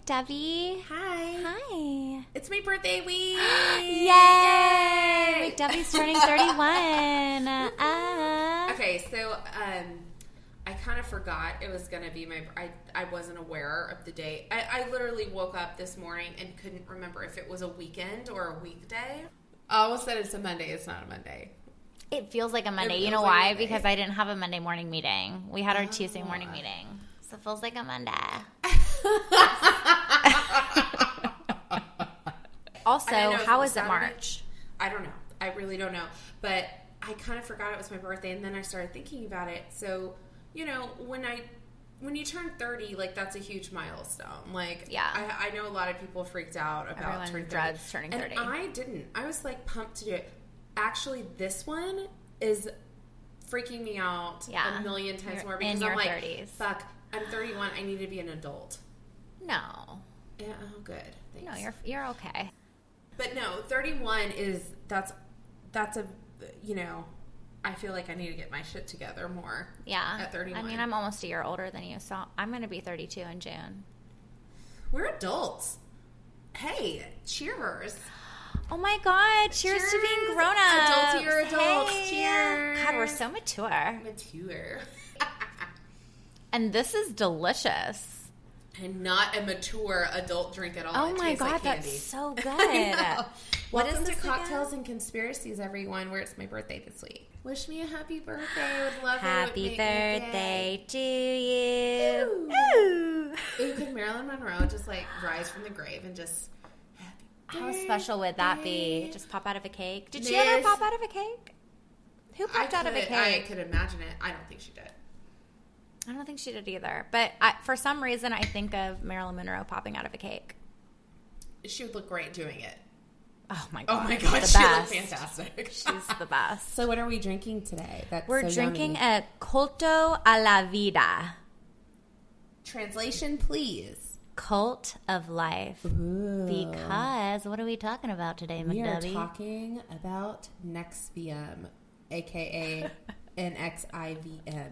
McDebbie. Hi. Hi. It's my birthday week. Yay! McDebbie's turning 31. Okay, so I kind of forgot it was going to be I wasn't aware of the date. I literally woke up this morning and couldn't remember if it was a weekend or a weekday. I almost said it's a Monday. It's not a Monday. It feels like a Monday. You know why? Because I didn't have a Monday morning meeting. We had our Tuesday morning meeting. So it feels like a Monday. Also, how is it March? I don't know. I really don't know. But I kind of forgot it was my birthday, and then I started thinking about it. So, you know, when you turn 30, like, that's a huge milestone. Like, yeah. I know a lot of people freaked out about turning 30. Turning 30. And I didn't. I was, like, pumped to do it. Actually, this one is freaking me out a million times more because I'm like, 30s. Fuck, I'm 31. I need to be an adult. No. Yeah, oh, good. Thanks. No, you're okay. But no, 31 that's a, you know, I feel like I need to get my shit together more. Yeah. At 31. I mean, I'm almost a year older than you, so I'm going to be 32 in June. We're adults. Hey, cheers. Oh my God, cheers to being grown up. Adultier adults. Hey. Cheers. God, we're so mature. And this is delicious. And not a mature adult drink at all. Oh it my God, like that's so good. Welcome to Cocktails and Conspiracies, everyone, where it's my birthday this week. Wish me a happy birthday. I would love happy it. Happy birthday to you. Ooh, could Marilyn Monroe just like rise from the grave and just... How special would that be? Just pop out of a cake? Did she ever pop out of a cake? Who popped out of a cake? I could imagine it. I don't think she did. I don't think she did either. But for some reason, I think of Marilyn Monroe popping out of a cake. She would look great doing it. Oh, my God. Oh, my God. She looked fantastic. She's the best. So what are we drinking today? We're drinking a Culto a la Vida. Translation, please. Cult of Life. Ooh. Because what are we talking about today, McDebbie? We are talking about Nexium, a.k.a. NXIVM.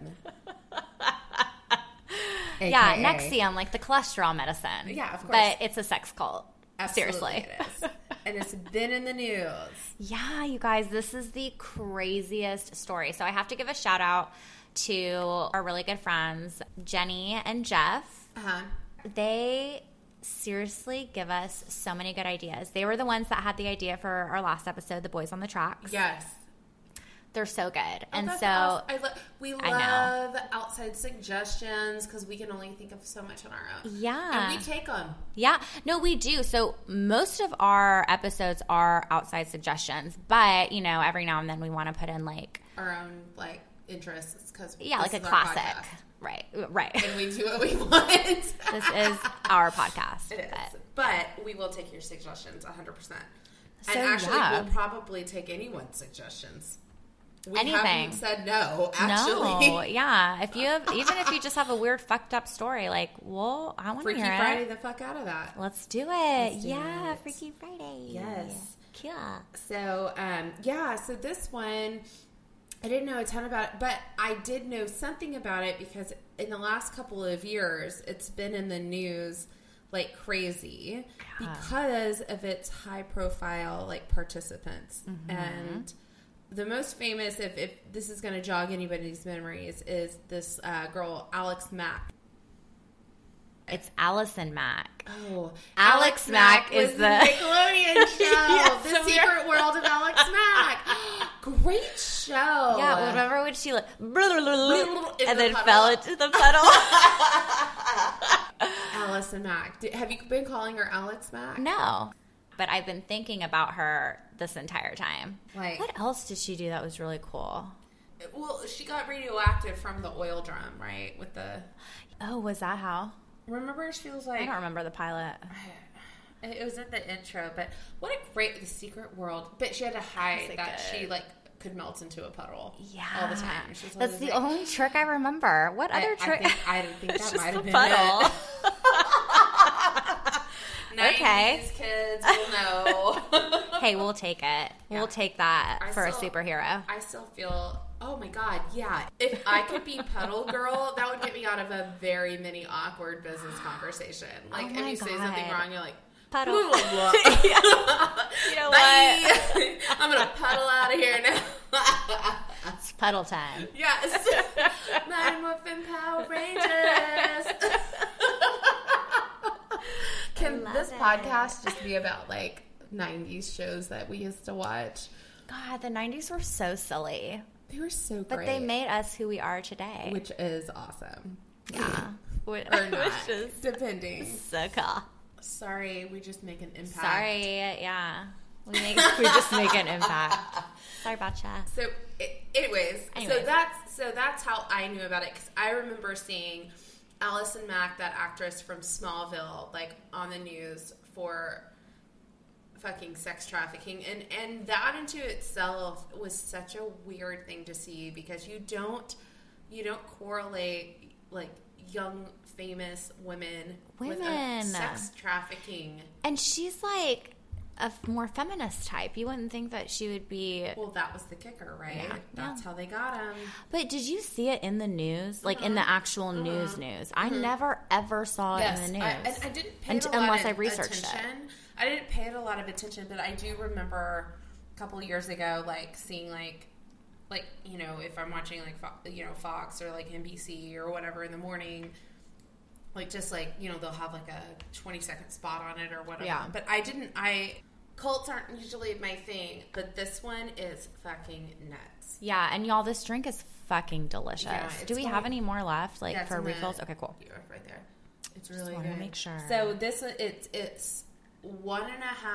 Yeah, Nexium, like the cholesterol medicine. Yeah, of course. But it's a sex cult. Absolutely. Seriously. It is. And it's been in the news. Yeah, you guys, this is the craziest story. So I have to give a shout out to our really good friends, Jenny and Jeff. Uh-huh. They seriously give us so many good ideas. They were the ones that had the idea for our last episode, The Boys on the Tracks. Yes. They're so good. And so awesome. We love outside suggestions because we can only think of so much on our own. Yeah. And we take them. Yeah. No, we do. So most of our episodes are outside suggestions, but, you know, every now and then we want to put in like our own like interests because like a classic. Right. And we do what we want. This is our podcast. It is. But we will take your suggestions 100%. So, and actually, we'll probably take anyone's suggestions. We haven't said no, actually. No, yeah. If you have, even if you just have a weird fucked up story, like, well, I want to hear it. Freaky Friday the fuck out of that. Let's do it. Freaky Friday. Yes. Cool. So, so this one, I didn't know a ton about it, but I did know something about it because in the last couple of years, it's been in the news like crazy because of its high profile like participants. Mm-hmm. And the most famous, if this is going to jog anybody's memories, is this girl, Alex Mack. It's Allison Mack. Oh, Alex Mack is the Nickelodeon show. Yes, The Secret World of Alex Mack. Great show. Yeah, remember when she like and then fell into the puddle? Allison Mack. Have you been calling her Alex Mack? No, but I've been thinking about her this entire time. Like, what else did she do that was really cool? Well, she got radioactive from the oil drum, right? With the. Oh, was that how? Remember, she was like... I don't remember the pilot. It was in the intro, but what a great... The Secret World. But she had to hide that she, like, could melt into a puddle all the time. That's the only trick I remember. What other trick? I think that might have been puddle. It. Okay. 90s kids will know. Hey, we'll take it. We'll take that for a superhero. I still feel, oh my God, yeah. If I could be Puddle Girl, that would get me out of a very many awkward business conversation. Like, if you say something wrong, you're like, Puddle. Blah, blah, blah. You know what? I'm going to puddle out of here now. It's puddle time. Yes. Mighty Morphin Power Rangers. Can this podcast just be about, like, 90s shows that we used to watch? God, the 90s were so silly. They were so great. But they made us who we are today. Which is awesome. Yeah. Or not, depending. So cool. Sorry, we just make an impact. Sorry, yeah. We just make an impact. Sorry about you. So, anyways. So that's how I knew about it, because I remember seeing Allison Mack, that actress from Smallville, like on the news for fucking sex trafficking, and that into itself was such a weird thing to see, because you don't correlate like young famous women with sex trafficking. And she's like a more feminist type. You wouldn't think that she would be. Well, that was the kicker, right? Yeah. That's how they got him. But did you see it in the news? Like in the actual news? I never ever saw it in the news. I didn't pay it a lot of attention. I didn't pay it a lot of attention, but I do remember a couple of years ago, like seeing like you know, if I'm watching like Fox or like NBC or whatever in the morning, like just like, you know, they'll have like a 20-second spot on it or whatever. Yeah. But cults aren't usually my thing, but this one is fucking nuts. Yeah, and y'all, this drink is fucking delicious. Yeah, do we have any more left, like for refills? Okay, cool. Right there. It's really good. Just to make sure. So this it's 1.5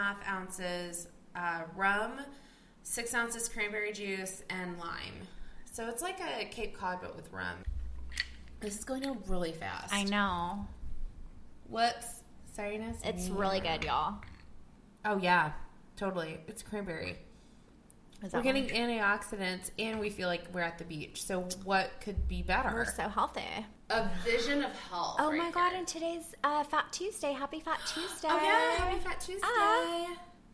ounces rum, 6 ounces cranberry juice, and lime. So it's like a Cape Cod, but with rum. This is going down really fast. I know. Whoops. Sorriness. It's really good, y'all. Oh, yeah. Totally. It's cranberry. We're getting antioxidants, and we feel like we're at the beach. So what could be better? We're so healthy. A vision of health. Oh, my God. And today's Fat Tuesday. Happy Fat Tuesday. Oh, yeah. Happy Fat Tuesday.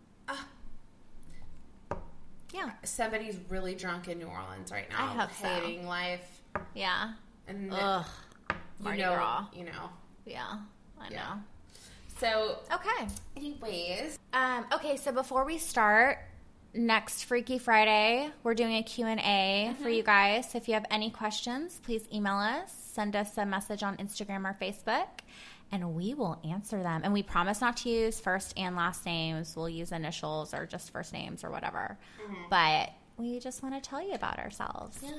Yeah. Somebody's really drunk in New Orleans right now. I hope hating life. Yeah. And Mardi Gras. You know. Yeah. I know. So, okay. Anyways. Okay, so before we start, next Freaky Friday, we're doing a Q&A for you guys. So if you have any questions, please email us. Send us a message on Instagram or Facebook, and we will answer them. And we promise not to use first and last names. We'll use initials or just first names or whatever. But we just want to tell you about ourselves. Yeah.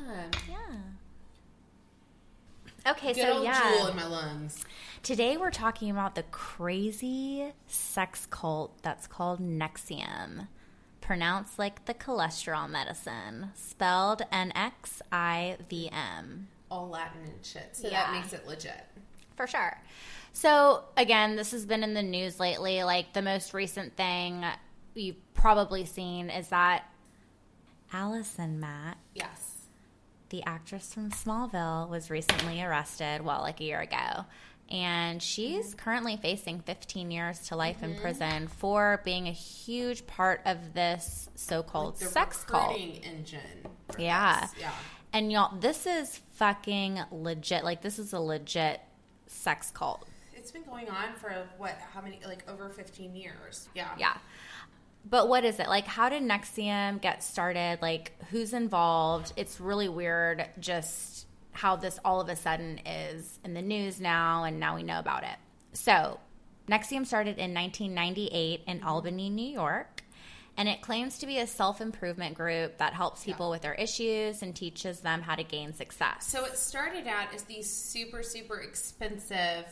Okay, Good old Jewel in my lungs. Today we're talking about the crazy sex cult that's called NXIVM. Pronounced like the cholesterol medicine. Spelled NXIVM. All Latin and shit. So that makes it legit. For sure. So, again, this has been in the news lately. Like, the most recent thing you've probably seen is that Allison Mack. Yes. The actress from Smallville was recently arrested, like a year ago. And she's currently facing 15 years to life in prison for being a huge part of this so-called sex cult. Engine. Yeah. And y'all, this is fucking legit. Like, this is a legit sex cult. It's been going on for how many, over 15 years. Yeah. But what is it? Like, how did NXIVM get started? Like, who's involved? It's really weird just how this all of a sudden is in the news now, and now we know about it. So, NXIVM started in 1998 in Albany, New York, and it claims to be a self-improvement group that helps people with their issues and teaches them how to gain success. So, it started out as these super, super expensive,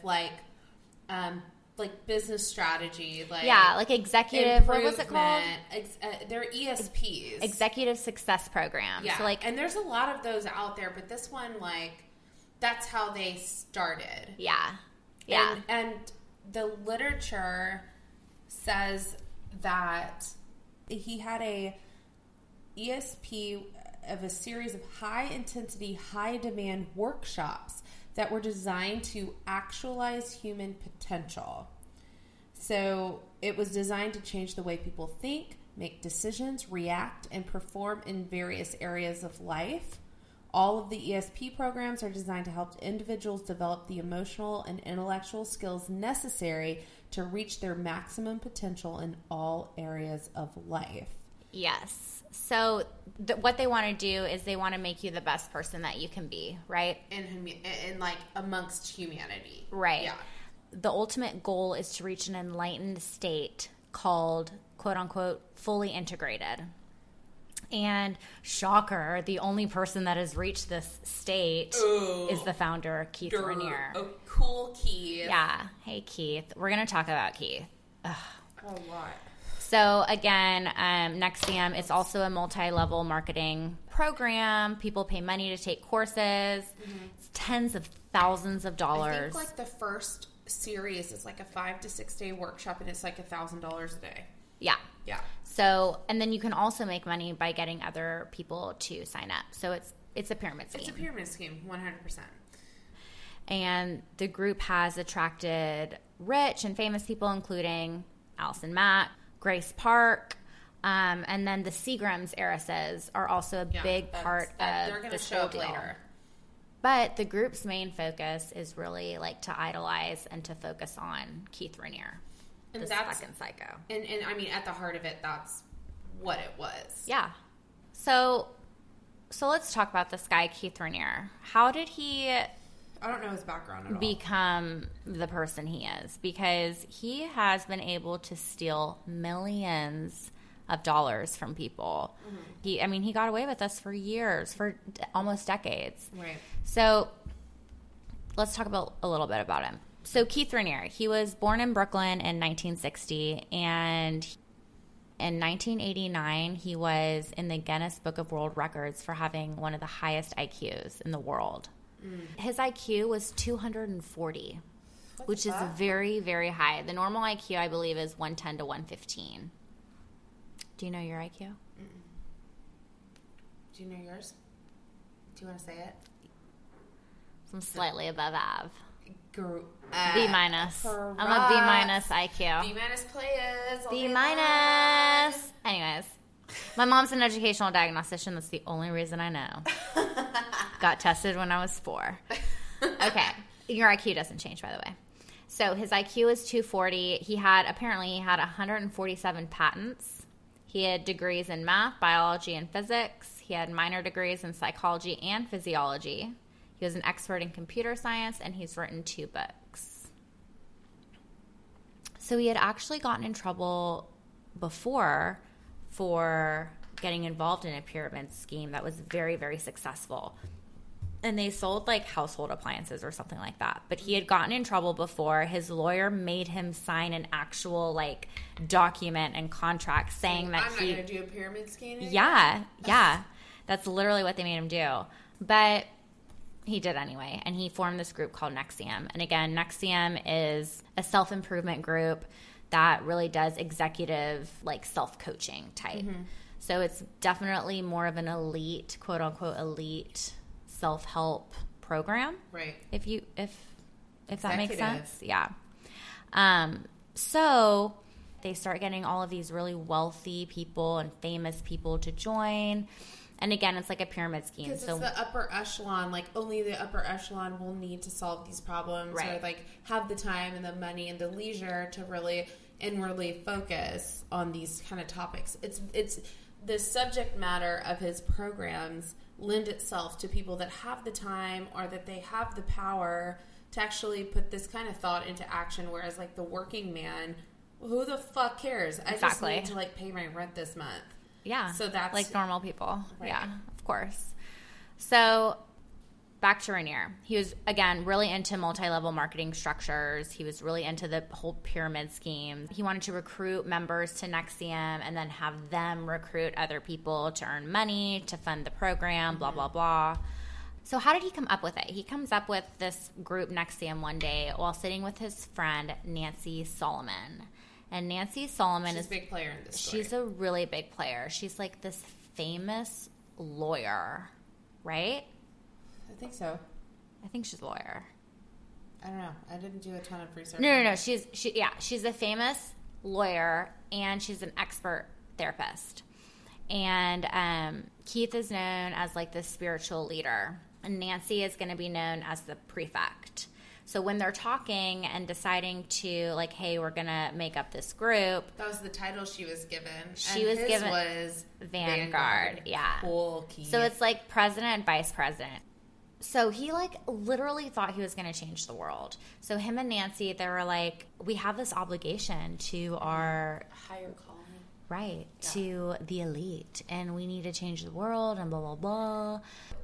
business strategy, like executive. What was it called? They're ESPs, executive success programs. Yeah, so and there's a lot of those out there, but this one, that's how they started. Yeah. And the literature says that he had a ESP of a series of high intensity, high demand workshops that were designed to actualize human potential. So it was designed to change the way people think, make decisions, react, and perform in various areas of life. All of the ESP programs are designed to help individuals develop the emotional and intellectual skills necessary to reach their maximum potential in all areas of life. Yes. So what they want to do is they want to make you the best person that you can be, right? And like amongst humanity. Right. Yeah. The ultimate goal is to reach an enlightened state called, quote unquote, fully integrated. And shocker, the only person that has reached this state is the founder, Keith Raniere. Oh, cool Keith. Yeah. Hey, Keith. We're going to talk about Keith. Ugh. A lot. So again, NXIVM is also a multi-level marketing program. People pay money to take courses. Mm-hmm. It's tens of thousands of dollars. I think like the first series is like a 5 to 6 day workshop, and it's like $1,000 a day. Yeah. Yeah. So, and then you can also make money by getting other people to sign up. So it's a pyramid scheme. It's a pyramid scheme, 100%. And the group has attracted rich and famous people, including Allison Mack, Grace Park, and then the Seagrams heiresses are also a big part of they're going to this show whole up deal. later. But the group's main focus is really like to idolize and to focus on Keith Raniere. And this that's fucking psycho. And I mean, at the heart of it, that's what it was. Yeah. So let's talk about this guy, Keith Raniere. How did he I don't know his background at all. become the person he is? Because he has been able to steal millions of dollars from people. Mm-hmm. He got away with this for years, for almost decades. Right. So let's talk a little bit about him. So Keith Raniere, he was born in Brooklyn in 1960, and in 1989, he was in the Guinness Book of World Records for having one of the highest IQs in the world. His IQ was 240, which is very, very high. The normal IQ, I believe, is 110 to 115. Do you know your IQ? Do you know yours? Do you want to say it? I'm slightly above Av. B minus. I'm a B minus IQ. B minus players. B minus. Anyways, my mom's an educational diagnostician. That's the only reason I know. Got tested when I was 4. Okay. Your IQ doesn't change, by the way. So his IQ is 240. He had 147 patents. He had degrees in math, biology, and physics. He had minor degrees in psychology and physiology. He was an expert in computer science, and he's written 2 books. So he had actually gotten in trouble before for getting involved in a pyramid scheme that was very, very successful. And they sold like household appliances or something like that. But he had gotten in trouble before. His lawyer made him sign an actual like document and contract saying that I'm not going to do a pyramid scheme anymore? Yeah. That's literally what they made him do. But he did anyway, and he formed this group called NXIVM. And again, NXIVM is a self-improvement group that really does executive, like, self-coaching type. Mm-hmm. So it's definitely more of an elite, quote-unquote, elite self-help program. Right. If that makes sense. Yeah. So they start getting all of these really wealthy people and famous people to join. And again, it's like a pyramid scheme. Because it's the upper echelon. Like, only the upper echelon will need to solve these problems. Right. Or, like, have the time and the money and the leisure to really inwardly focus on these kind of topics. It's the subject matter of his programs lend itself to people that have the time or that they have the power to actually put this kind of thought into action. Whereas, like, the working man, who the fuck cares? I just need to, like, pay my rent this month. Yeah. So that's like normal people. Right. Yeah, of course. So back to Raniere. He was, again, really into multi-level marketing structures. He was really into the whole pyramid scheme. He wanted to recruit members to NXIVM and then have them recruit other people to earn money, to fund the program, blah, blah, blah. So how did he come up with it? He comes up with this group NXIVM one day while sitting with his friend Nancy Solomon. And Nancy Solomon is a big player in this story. She's a really big player. She's like this famous lawyer, right? I think so. I think she's a lawyer. I don't know. I didn't do a ton of research. No. She's a famous lawyer, and she's an expert therapist. And Keith is known as like the spiritual leader, and Nancy is going to be known as the prefect. So when they're talking and deciding to like, hey, we're going to make up this group. That was the title she was given. She was given was Vanguard. Yeah. Cool, Keith. So it's like president and vice president. So he like literally thought he was going to change the world. So him and Nancy, they were like, we have this obligation to our higher calling. Right. Yeah. To the elite. And we need to change the world and blah, blah, blah.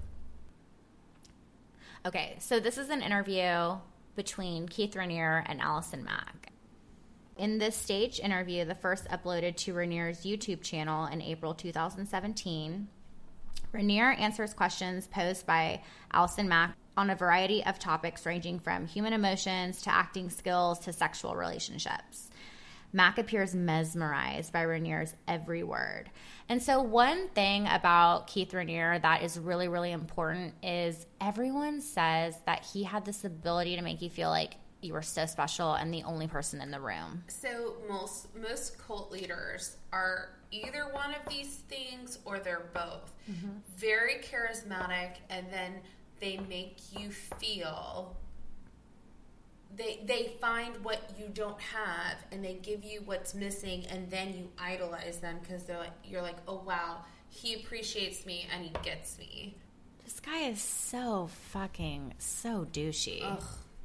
Okay. So this is an interview between Keith Raniere and Allison Mack. In this stage interview, the first uploaded to Raniere's YouTube channel in April 2017, Raniere answers questions posed by Allison Mack on a variety of topics ranging from human emotions to acting skills to sexual relationships. Mack appears mesmerized by Raniere's every word. And so one thing about Keith Raniere that is really, really important is everyone says that he had this ability to make you feel like you were so special and the only person in the room. So most cult leaders are either one of these things or they're both. Mm-hmm. Very charismatic, and then they make you feel... They find what you don't have, and they give you what's missing, and then you idolize them because you're like, oh wow, he appreciates me and he gets me. This guy is so douchey. Ugh.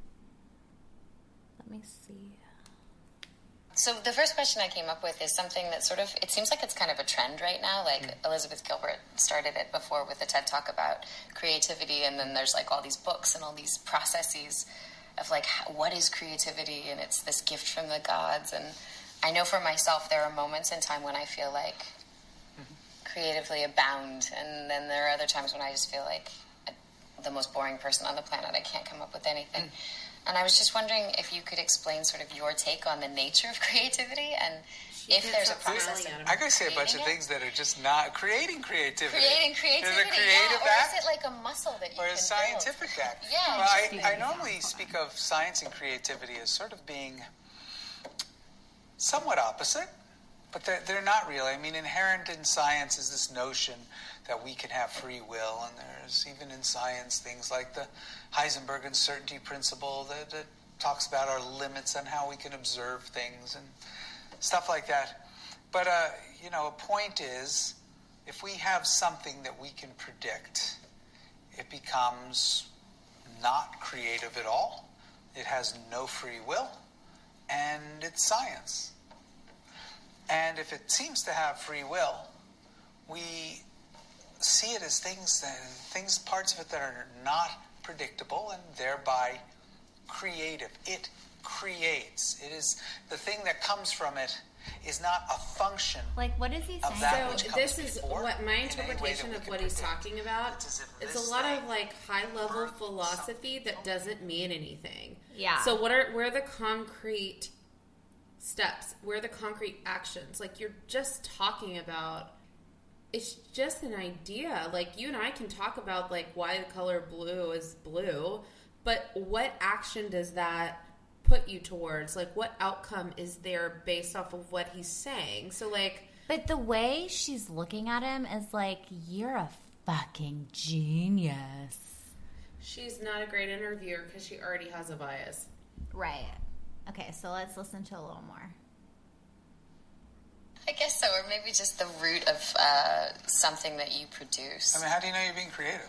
Let me see. So the first question I came up with is something that sort of, it seems like it's kind of a trend right now. Like Elizabeth Gilbert started it before with the TED Talk about creativity, and then there's like all these books and all these processes of like, what is creativity? And it's this gift from the gods. And I know for myself, there are moments in time when I feel like creatively abound. And then there are other times when I just feel like the most boring person on the planet. I can't come up with anything. And I was just wondering if you could explain sort of your take on the nature of creativity and if there's a process. I could say a bunch of things that are just not creating creativity. Creating creativity, is a creative act, or is it like a muscle that you or can a scientific build? act? Yeah. Well, I normally speak of science and creativity as sort of being somewhat opposite, but they're not really. I mean, inherent in science is this notion that we can have free will, and there's even in science things like the Heisenberg uncertainty principle that talks about our limits and how we can observe things and stuff like that. But, a point is, if we have something that we can predict, it becomes not creative at all. It has no free will, and it's science. And if it seems to have free will, we see it as parts of it that are not predictable and thereby creative. It creates. It is the thing that comes from it is not a function. Like, what is he saying? So this is what my interpretation of what he's talking about. It's a lot of like high level philosophy that doesn't mean anything. Yeah. So where are the concrete steps? Where are the concrete actions? Like, you're just talking about. It's just an idea. Like, you and I can talk about like why the color blue is blue, but what action does that put you towards? Like, what outcome is there based off of what he's saying? So, like... But the way she's looking at him is like, you're a fucking genius. She's not a great interviewer because she already has a bias. Right. Okay, so let's listen to a little more. I guess so, or maybe just the root of something that you produce. I mean, how do you know you're being creative?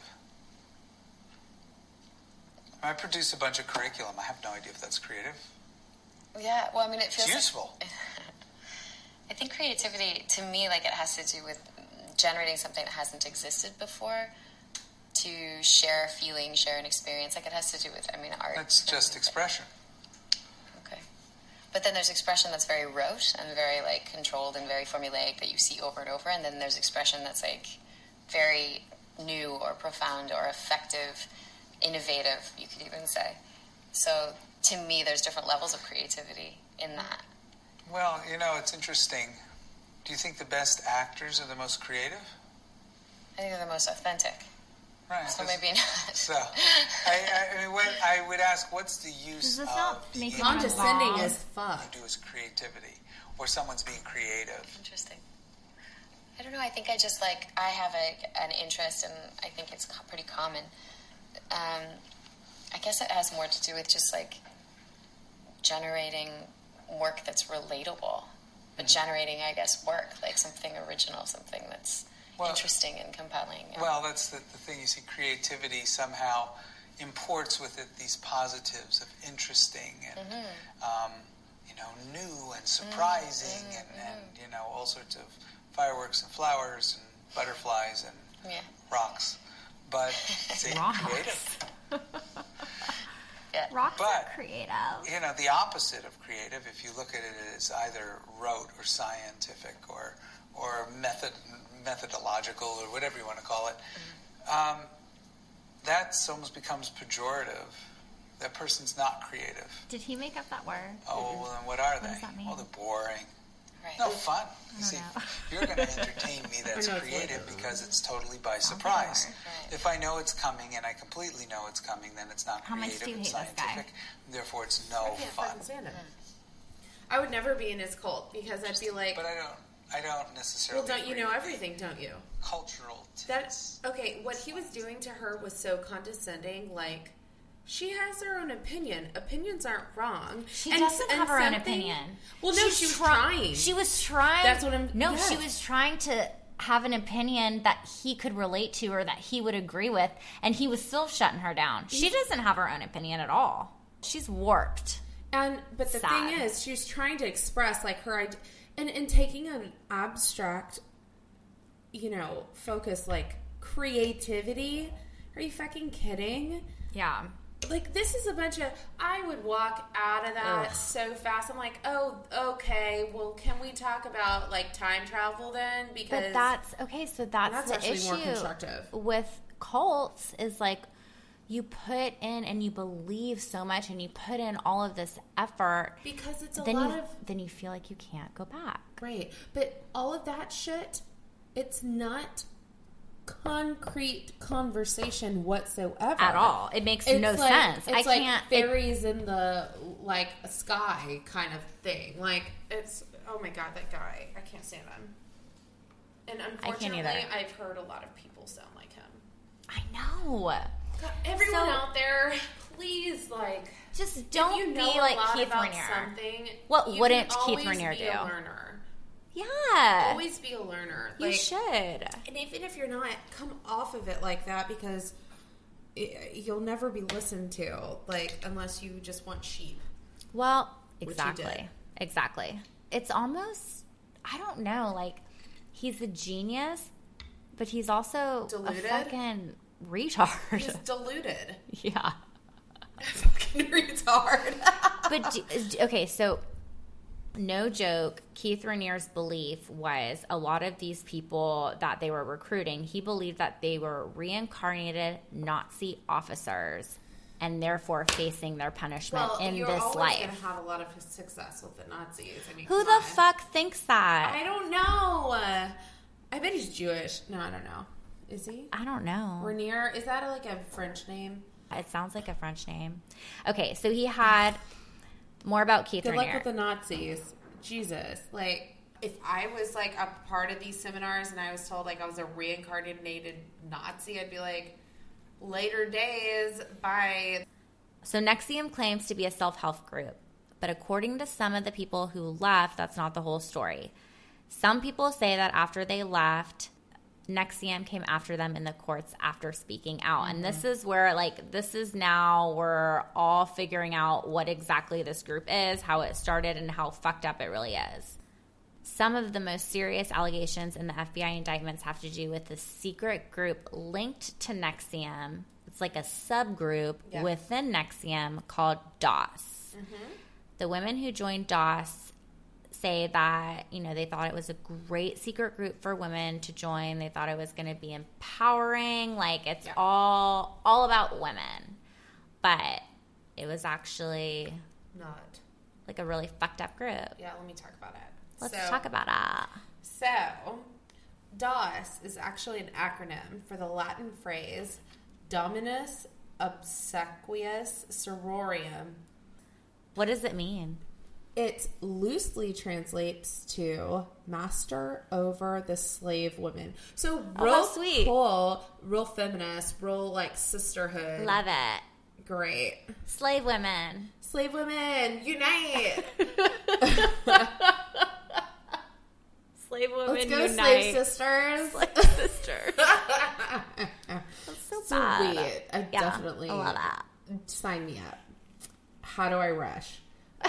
I produce a bunch of curriculum. I have no idea if that's creative. Yeah, well, I mean, it feels... It's useful. I think creativity, to me, like, it has to do with generating something that hasn't existed before, to share a feeling, share an experience. Like, it has to do with, I mean, art. That's just expression. Okay. But then there's expression that's very rote and very, like, controlled and very formulaic that you see over and over. And then there's expression that's, like, very new or profound or effective, innovative, you could even say. So, to me, there's different levels of creativity in that. Well, it's interesting. Do you think the best actors are the most creative? I think they're the most authentic. Right. So maybe not. So, I mean, I would ask, what's the use of condescending as fuck? To do is creativity, or someone's being creative. Interesting. I don't know. I think I just I have an interest, and I think it's pretty common. I guess it has more to do with just generating work that's relatable, but generating, I guess, work like something original, something that's interesting and compelling. Well, that's the thing. You see, creativity somehow imports with it these positives of interesting and new and surprising and all sorts of fireworks and flowers and butterflies and rocks. But see, creative. Rocks are creative. The opposite of creative, if you look at it as either rote or scientific or methodological or whatever you want to call it, that almost becomes pejorative. That person's not creative. Did he make up that word? Oh, well, then what are they? What does that mean? Well, they're boring. Right. No, fun. You see, you're going to entertain me that's creative because it's totally by surprise. Right. If I know it's coming and I completely know it's coming, then it's not How much creative do you and hate this guy? scientific. Therefore, it's no fun. I would never be in his cult because I'd be like, But I don't necessarily. well, don't you agree know with everything, don't you? Cultural tips. That's okay. What he was doing to her was so condescending. Like, she has her own opinion. Opinions aren't wrong. She doesn't have her own opinion. Well, no, she was trying. She was trying. That's what I'm. No, yes. she was trying to have an opinion that he could relate to or that he would agree with, and he was still shutting her down. She doesn't have her own opinion at all. She's warped. But the Sad. thing is, she was trying to express like her idea, and taking an abstract, focus like creativity. Are you fucking kidding? Yeah. Like, this is a bunch of... I would walk out of that so fast. I'm like, oh, okay, well, can we talk about, time travel then? Because... But that's... Okay, so that's the actually issue more constructive. with cults is, you put in and you believe so much and you put in all of this effort. Because it's Then you feel like you can't go back. Right. But all of that shit, it's not... concrete conversation whatsoever at all. It makes no sense. It's fairies in the sky kind of thing. It's oh my god, that guy, I can't stand him. And unfortunately, I've heard a lot of people sound like him. I know. God, everyone out there, please just don't if you be know like a lot Keith about Raniere. Something, What you wouldn't can Keith always Raniere be do? A learner. Yeah. Always be a learner. You should. And even if you're not, come off of it like that because you'll never be listened to, unless you just want sheep. Well, exactly. Exactly. It's almost, I don't know, he's a genius, but he's also deluded? A fucking retard. He's deluded. Yeah. Fucking retard. But, okay, so... No joke, Keith Raniere's belief was a lot of these people that they were recruiting, he believed that they were reincarnated Nazi officers and therefore facing their punishment in this life. You're always going to have a lot of success with the Nazis. I mean, who the fuck thinks that? I don't know. I bet he's Jewish. No, I don't know. Is he? I don't know. Raniere, is that a French name? It sounds like a French name. Okay, so he had... More about Keith Raniere. Good luck with the Nazis. Jesus. If I was, a part of these seminars and I was told, I was a reincarnated Nazi, I'd be like, later days, bye. So NXIVM claims to be a self-help group. But according to some of the people who left, that's not the whole story. Some people say that after they left... NXIVM came after them in the courts after speaking out. And this is where, this is now we're all figuring out what exactly this group is, how it started, and how fucked up it really is. Some of the most serious allegations in the FBI indictments have to do with the secret group linked to NXIVM. It's like a subgroup within NXIVM called DOS. Mm-hmm. The women who joined DOS say that, they thought it was a great secret group for women to join. They thought it was going to be empowering. It's all about women. But it was actually not a really fucked up group. Yeah, let me talk about it. Let's talk about it. So, DOS is actually an acronym for the Latin phrase Dominus Obsequious Sororium. What does it mean? It loosely translates to master over the slave women. So real how sweet. cool, real feminist, real like sisterhood. Love it. Great. Slave women. Slave women, unite. Slave women Let's go, unite. slave sisters. Slave sisters. That's so bad. Sweet. I definitely I love that. sign me up. How do I rush?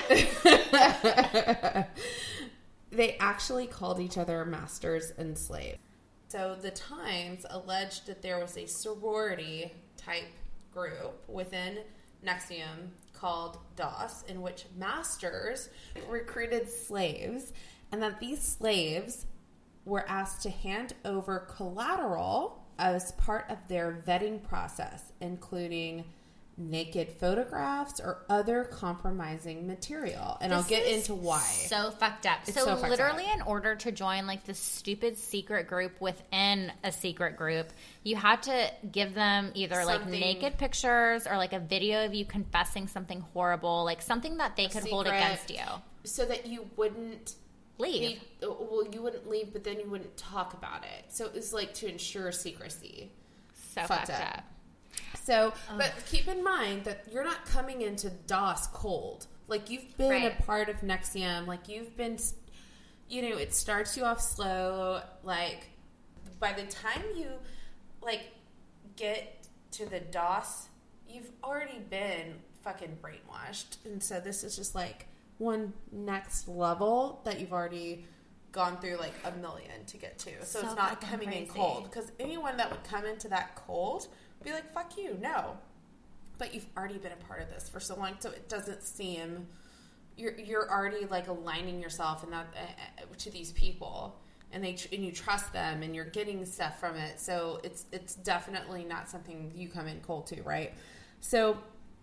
They actually called each other masters and slaves. So the Times alleged that there was a sorority type group within NXIVM called DOS, in which masters recruited slaves, and that these slaves were asked to hand over collateral as part of their vetting process, including naked photographs or other compromising material. And I'll get into why. So fucked up. It's So so fucked literally up. in order to join like this stupid secret group within a secret group, you had to give them either like Something- naked pictures or like a video of you confessing something horrible, like something that they could hold secret. against you. So that you wouldn't Leave. well, you wouldn't leave, but then you wouldn't talk about it. So it was like to ensure secrecy. So Fucked fucked up. up. So, but keep in mind that you're not coming into DOS cold. Like, you've been Right. a part of NXIVM. Like, you've been, you know, it starts you off slow. Like, by the time you, like, get to the DOS, you've already been fucking brainwashed. And so this is just, like, one next level that you've already gone through, like, a million to get to. So it's not fucking coming in crazy. cold. Because anyone that would come into that cold be like, fuck you, no. But you've already been a part of this for so long, so it doesn't seem you're already like aligning yourself and that to these people, and and you trust them, and you're getting stuff from it. So it's definitely not something you come in cold to, right? So,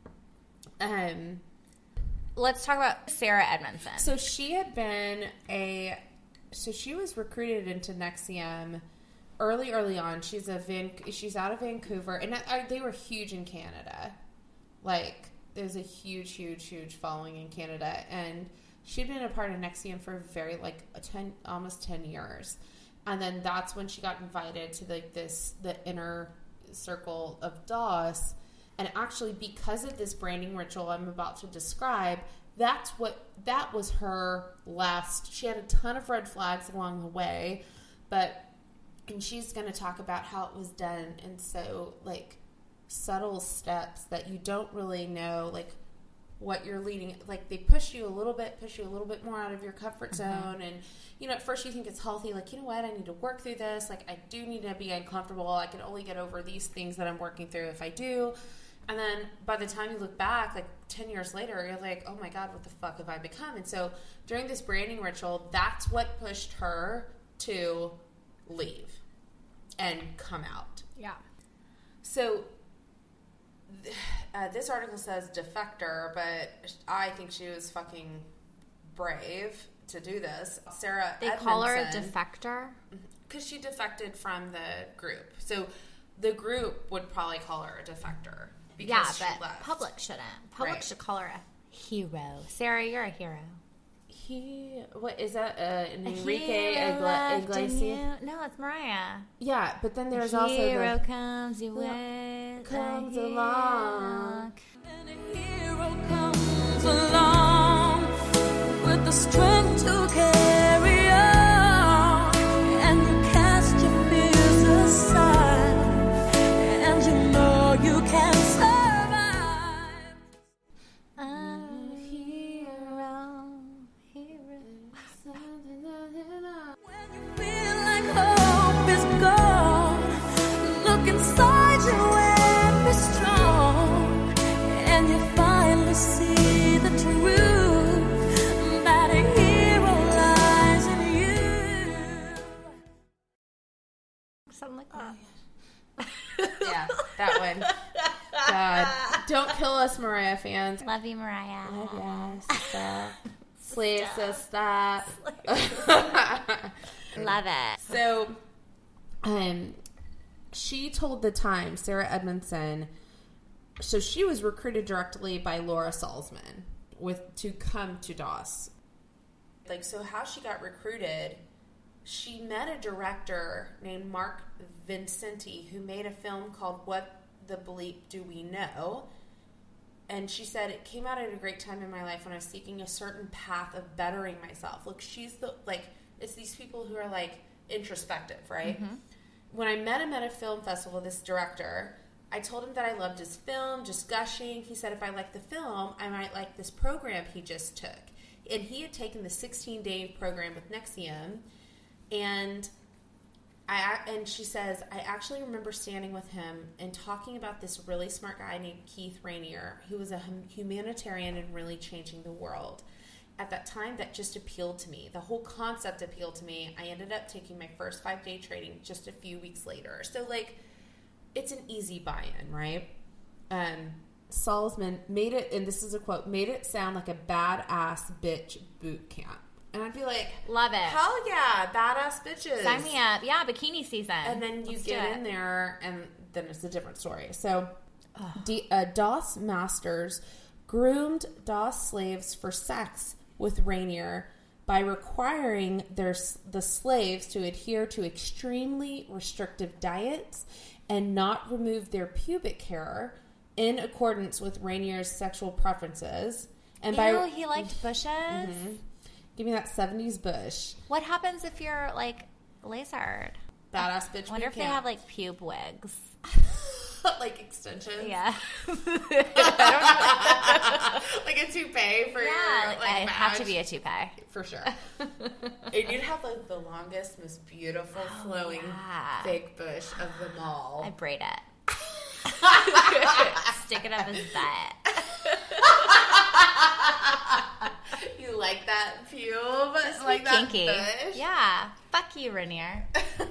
Let's talk about Sarah Edmondson. so she had been she was recruited into NXIVM early on. She's out of Vancouver, and they were huge in Canada. Like, there's a huge following in Canada, and she'd been a part of NXIVM for almost 10 years, and then that's when she got invited to the inner circle of DOS, and actually because of this branding ritual I'm about to describe, that was her last. She had a ton of red flags along the way, and she's going to talk about how it was done in so, like, subtle steps that you don't really know, like, what you're leading. Like, they push you a little bit more out of your comfort zone. And, you know, at first you think it's healthy. Like, you know what? I need to work through this. Like, I do need to be uncomfortable. I can only get over these things that I'm working through if I do. And then by the time you look back, like 10 years later, you're like, oh my God, what the fuck have I become? And so during this branding ritual, that's what pushed her to leave and come out. Yeah. So this article says defector, but I think she was fucking brave to do this. Sarah They Edmondson, call her a defector. because she defected from the group. So the group would probably call her a defector because Yeah, she but left. public shouldn't. Public Right. should call her a hero. Sarah, you're a hero. What is that? An Enrique Hero left in Iglesias? you. No, it's Mariah. Yeah, but then there's Hero also comes your way. comes a hero. along. And a hero comes along with the strength to carry on, and you cast your fears aside, and you know you can survive. I'm a hero. When you feel like hope is gone, look inside you and be strong, and you finally see the truth that a hero lies in you. Something like that. Yeah, that one. God, don't kill us, Mariah fans. Love you, Mariah. Yes, slave sister. Love it. So, she told the Times, Sarah Edmondson. So she was recruited directly by Laura Salzman to come to DOS, Like, so how she got recruited, she met a director named Mark Vincenti who made a film called What the Bleep Do We Know? And she said, it came out at a great time in my life when I was seeking a certain path of bettering myself. Look, it's these people who are, like, introspective, right? Mm-hmm. When I met him at a film festival, this director, I told him that I loved his film, just gushing. He said if I liked the film, I might like this program he just took. And he had taken the 16-day program with NXIVM, and she says, I actually remember standing with him and talking about this really smart guy named Keith Rainier, who was a humanitarian and really changing the world. At that time, that just appealed to me. The whole concept appealed to me. I ended up taking my first 5-day training just a few weeks later. So, like, it's an easy buy-in, right? Salzman made it, and this is a quote, made it sound like a badass bitch boot camp. And I'd be like, love it. Hell yeah, badass bitches. Sign me up. Yeah, bikini season. And then you get in there, and then it's a different story. So, DOS masters groomed DOS slaves for sex with Rainier by requiring the slaves to adhere to extremely restrictive diets and not remove their pubic hair in accordance with Rainier's sexual preferences. And he liked bushes? Mm-hmm. Give me that 70s bush. What happens if you're, like, lasered? Badass bitch. I wonder if they have, like, pube wigs. Like extensions? Yeah. Like a toupee for your, like, it badge. have to be a toupee. For sure. And you'd have, like, the longest, most beautiful, flowing, fake bush of them all. I braid it. Stick it up his butt. You like that pube? It's like kinky. That bush? Yeah. Fuck you, Rainier.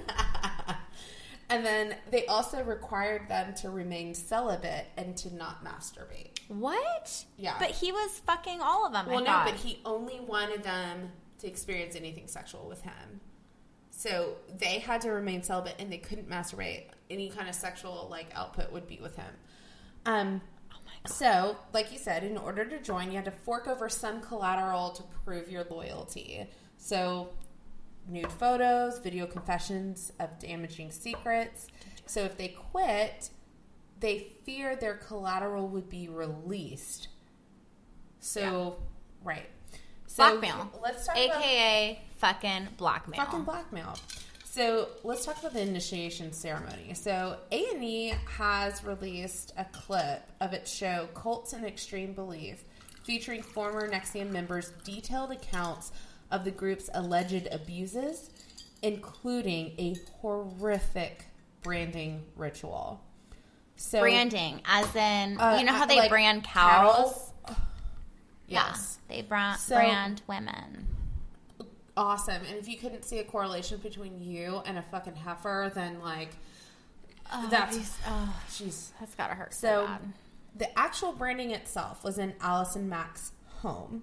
And then they also required them to remain celibate and to not masturbate. What? Yeah. But he was fucking all of them, Well, no, but he only wanted them to experience anything sexual with him. So they had to remain celibate and they couldn't masturbate. Any kind of sexual, like, output would be with him. Oh my God. So, like you said, in order to join, you had to fork over some collateral to prove your loyalty. So, nude photos, video confessions of damaging secrets. So if they quit, they feared their collateral would be released. So, right. So blackmail. Let's talk AKA fucking blackmail. Fucking blackmail. So let's talk about the initiation ceremony. So A&E has released a clip of its show Cults and Extreme Belief, featuring former NXIVM members' detailed accounts of the group's alleged abuses, including a horrific branding ritual. So, branding, as in, you know how they, like, brand cows? Yes. Yeah, they brand women. Awesome. And if you couldn't see a correlation between you and a fucking heifer, then, like, that's gotta hurt so bad. The actual branding itself was in Allison Mack's home.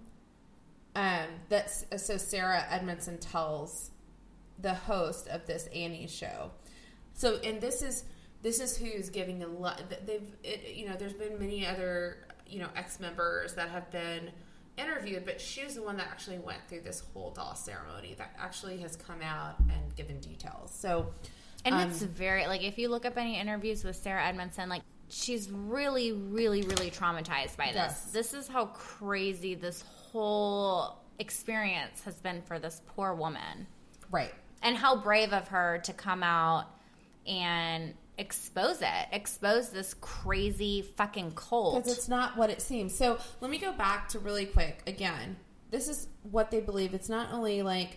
So Sarah Edmondson tells the host of this A&E show. So, and this is who's giving a lot. There's been many other, ex-members that have been interviewed, but she was the one that actually went through this whole DOS ceremony that actually has come out and given details. So, and it's very, like, if you look up any interviews with Sarah Edmondson, like, she's really, really, really traumatized by this. Yes. This is how crazy this whole experience has been for this poor woman. Right. And how brave of her to come out and expose this crazy fucking cult. Because it's not what it seems. So let me go back to really quick. Again, this is what they believe. It's not only, like,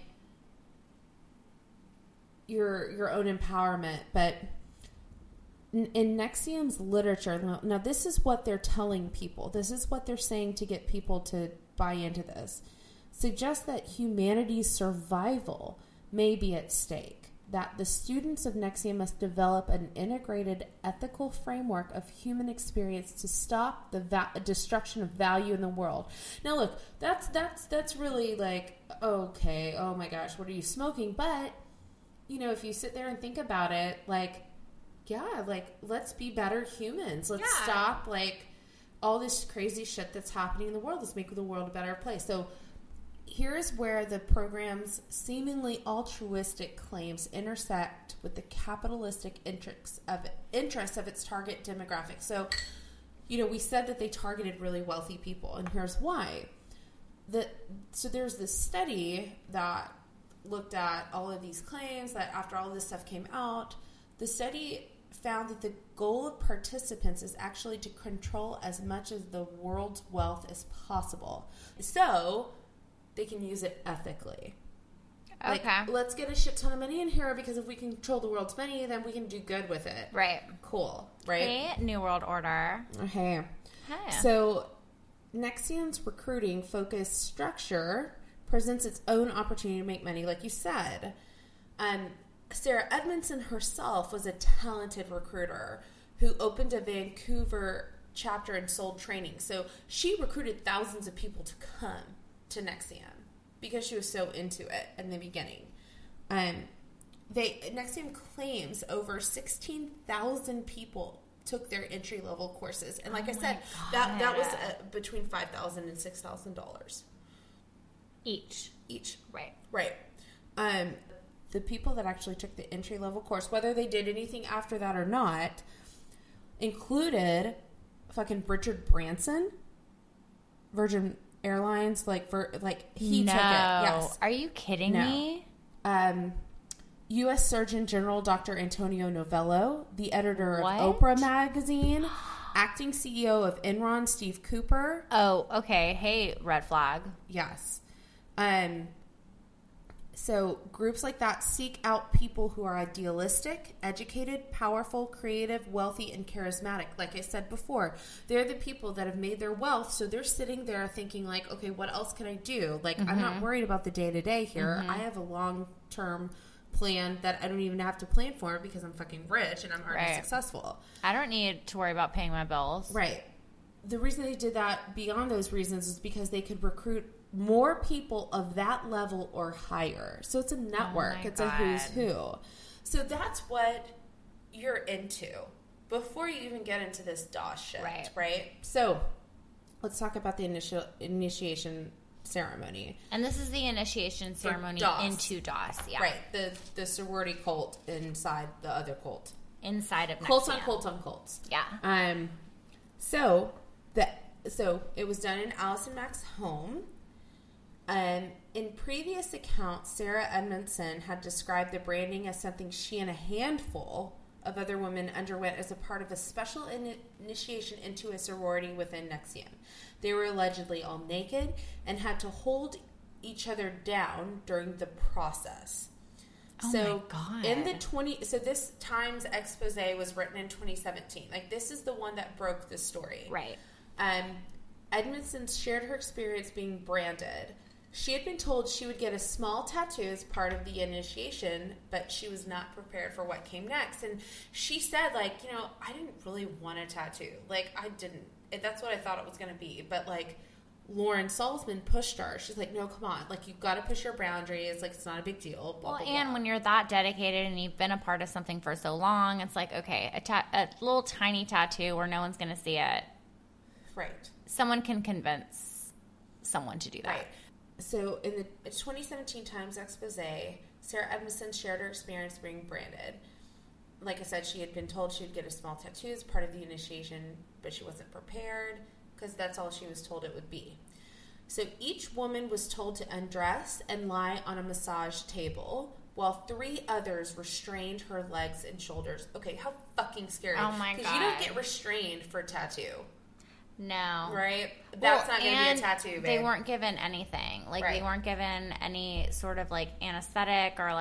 your own empowerment, but in NXIVM's literature, now this is what they're telling people. This is what they're saying to get people to buy into this. Suggests that humanity's survival may be at stake. That the students of NXIVM must develop an integrated ethical framework of human experience to stop the destruction of value in the world. Now, look, that's really, like, okay, oh my gosh, what are you smoking? But, if you sit there and think about it, like, yeah, like, let's be better humans. Let's stop, like, all this crazy shit that's happening in the world. Let's make the world a better place. So here's where the program's seemingly altruistic claims intersect with the capitalistic interests of its target demographic. So, we said that they targeted really wealthy people, and here's why. So there's this study that looked at all of these claims that after all this stuff came out, the study found that the goal of participants is actually to control as much of the world's wealth as possible. So they can use it ethically. Okay. Like, let's get a shit ton of money in here because if we can control the world's money, then we can do good with it. Right. Cool. Right? Okay, New World Order. Okay. Hey. So NXIVM's recruiting focused structure presents its own opportunity to make money, like you said. Sarah Edmondson herself was a talented recruiter who opened a Vancouver chapter and sold training. So she recruited thousands of people to come to NXIVM because she was so into it in the beginning. NXIVM claims over 16,000 people took their entry-level courses. And like I said, that was between $5,000 and $6,000. Each. Right. The people that actually took the entry-level course, whether they did anything after that or not, included fucking Richard Branson, Virgin Airlines, he took it. Yes. Are you kidding me? U.S. Surgeon General Dr. Antonio Novello, the editor of Oprah magazine, acting CEO of Enron, Steve Cooper. Oh, okay. Hey, red flag. Yes. So groups like that seek out people who are idealistic, educated, powerful, creative, wealthy, and charismatic. Like I said before, they're the people that have made their wealth, so they're sitting there thinking like, okay, what else can I do? Like, I'm not worried about the day-to-day here. I have a long-term plan that I don't even have to plan for because I'm fucking rich and I'm already successful. I don't need to worry about paying my bills. Right. The reason they did that beyond those reasons is because they could recruit more people of that level or higher. So it's a network. It's a who's who. So that's what you're into before you even get into this DOS shit. Right? So let's talk about the initiation ceremony. And this is the initiation ceremony into DOS. Yeah. Right. The sorority cult inside the other cult. Inside of Cult on cult on cults. Yeah. So it was done in Allison Mack's home. In previous accounts, Sarah Edmondson had described the branding as something she and a handful of other women underwent as a part of a special initiation into a sorority within NXIVM. They were allegedly all naked and had to hold each other down during the process. Oh my God. So this Times expose was written in 2017. Like, this is the one that broke the story. Right. Edmondson shared her experience being branded. She had been told she would get a small tattoo as part of the initiation, but she was not prepared for what came next. And she said, I didn't really want a tattoo. I didn't. That's what I thought it was going to be. But, Lauren Salzman pushed her. She's like, no, come on. You've got to push your boundaries. It's not a big deal. Blah, blah, blah. When you're that dedicated and you've been a part of something for so long, it's okay, a little tiny tattoo where no one's going to see it. Right. Someone can convince someone to do that. Right. So in the 2017 Times expose, Sarah Edmondson shared her experience being branded. Like I said, she had been told she would get a small tattoo as part of the initiation, but she wasn't prepared because that's all she was told it would be. So each woman was told to undress and lie on a massage table while 3 others restrained her legs and shoulders. Okay, how fucking scary. Oh my God. Because you don't get restrained for a tattoo. No. Right? That's not going to be a tattoo, babe. They weren't given anything. They weren't given any sort of, anesthetic or,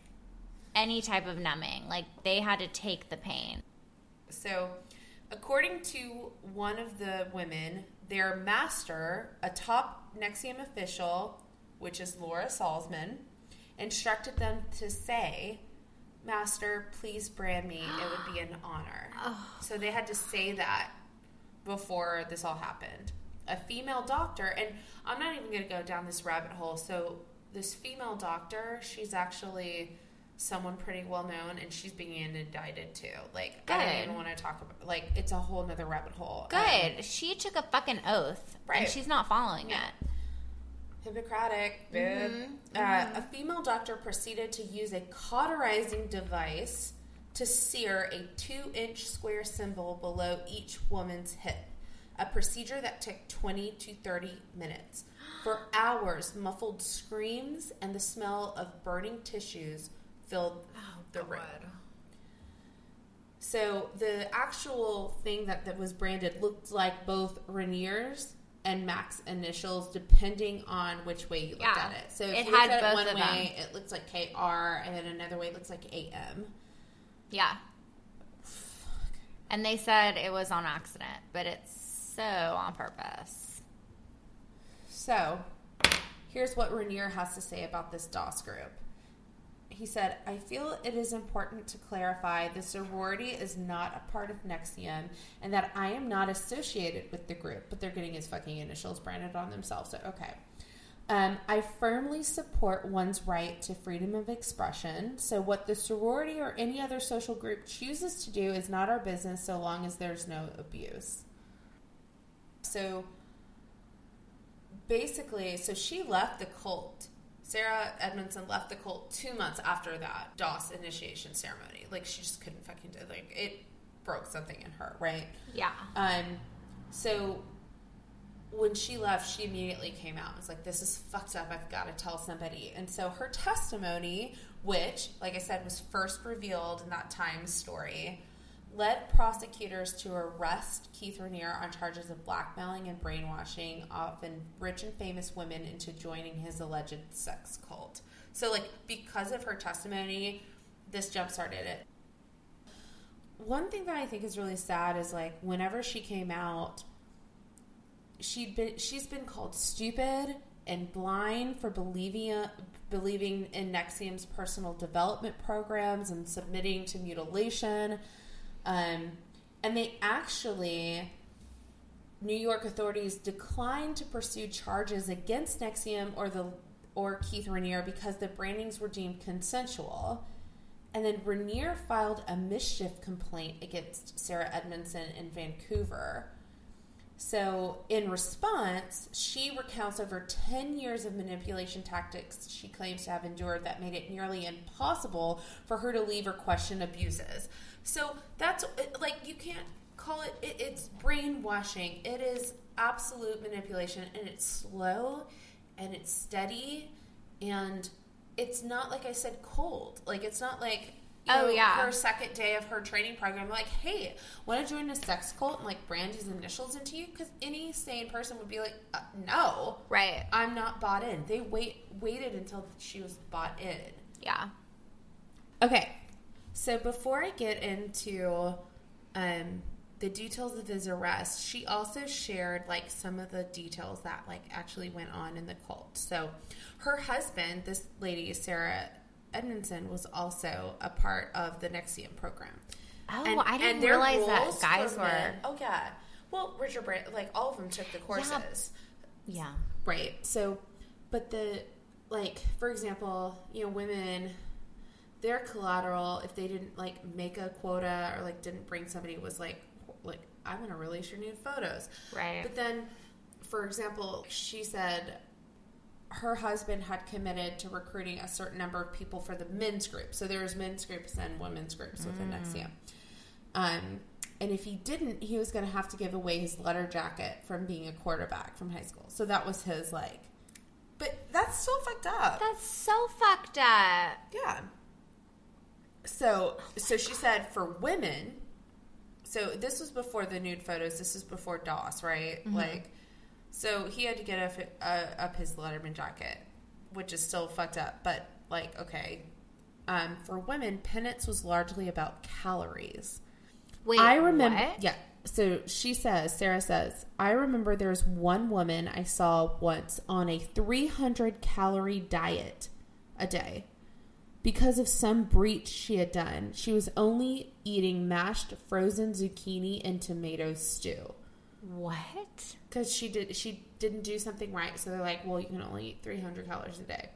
any type of numbing. They had to take the pain. So, according to one of the women, their master, a top NXIVM official, which is Laura Salzman, instructed them to say, "Master, please brand me. It would be an honor." So they had to say that before this all happened. A female doctor, and I'm not even going to go down this rabbit hole. So this female doctor, she's actually someone pretty well known, and she's being indicted too. I don't even want to talk about. It's a whole nother rabbit hole. Good. She took a fucking oath, and she's not following it. Hippocratic, bib. A female doctor proceeded to use a cauterizing device to sear a 2-inch square symbol below each woman's hip. A procedure that took 20 to 30 minutes. For hours, muffled screams and the smell of burning tissues filled the room. So the actual thing that was branded looked like both Rainier's and Mac's initials, depending on which way you looked at it. So if you looked at it one way, it looks like KR, and then another way it looks like AM. Yeah. And they said it was on accident, but it's so on purpose. So, here's what Rainier has to say about this DOS group. He said, I feel it is important to clarify the sorority is not a part of NXIVM and that I am not associated with the group, but they're getting his fucking initials branded on themselves, so okay. I firmly support one's right to freedom of expression, so what the sorority or any other social group chooses to do is not our business so long as there's no abuse. So, basically, she left the cult. Sarah Edmondson left the cult 2 months after that DOS initiation ceremony. Like, she just couldn't fucking do it. Like, it broke something in her, right? Yeah. So when she left, she immediately came out and was like, this is fucked up. I've got to tell somebody. And so her testimony, which, like I said, was first revealed in that Times story, led prosecutors to arrest Keith Rainier on charges of blackmailing and brainwashing often rich and famous women into joining his alleged sex cult. So, like, because of her testimony, this jump-started it. One thing that I think is really sad is, like, whenever she came out, she's been called stupid and blind for believing in NXIVM's personal development programs and submitting to mutilation. And they actually, New York authorities declined to pursue charges against NXIVM or Keith Rainier because the brandings were deemed consensual. And then Rainier filed a mischief complaint against Sarah Edmondson in Vancouver. So in response, she recounts over 10 years of manipulation tactics she claims to have endured that made it nearly impossible for her to leave or question abuses. So that's, like, you can't call it, it's brainwashing. It is absolute manipulation, and it's slow, and it's steady, and it's not, like I said, cold. Like, it's not like, her second day of her training program, like, hey, want to join a sex cult and, like, brand his initials into you? Because any sane person would be like, no. Right. I'm not bought in. They waited until she was bought in. Yeah. Okay. So before I get into the details of his arrest, she also shared, like, some of the details that, like, actually went on in the cult. So her husband, this lady, Sarah Edmondson, was also a part of the NXIVM program. Oh, I didn't realize that guys were. Oh, yeah. Well, Richard Branson, like, all of them took the courses. Yeah. Right. So, but for example, women, their collateral, if they didn't, like, make a quota or, like, didn't bring somebody, was like, I'm going to release your nude photos. Right. But then, for example, she said her husband had committed to recruiting a certain number of people for the men's group. So there's men's groups and women's groups within NXIVM. And if he didn't, he was going to have to give away his letter jacket from being a quarterback from high school. So that was his, like... But that's so fucked up. That's so fucked up. Yeah. So she said for women... So this was before the nude photos. This is before DOS, right? Mm-hmm. Like... So he had to get up his Letterman jacket, which is still fucked up. But, like, okay. For women, penance was largely about calories. Wait, I remember, what? Yeah. So Sarah says, I remember there's one woman I saw once on a 300-calorie diet a day. Because of some breach she had done, she was only eating mashed frozen zucchini and tomato stew. What? Because she didn't do something right, so they're like, well, you can only eat 300 calories a day.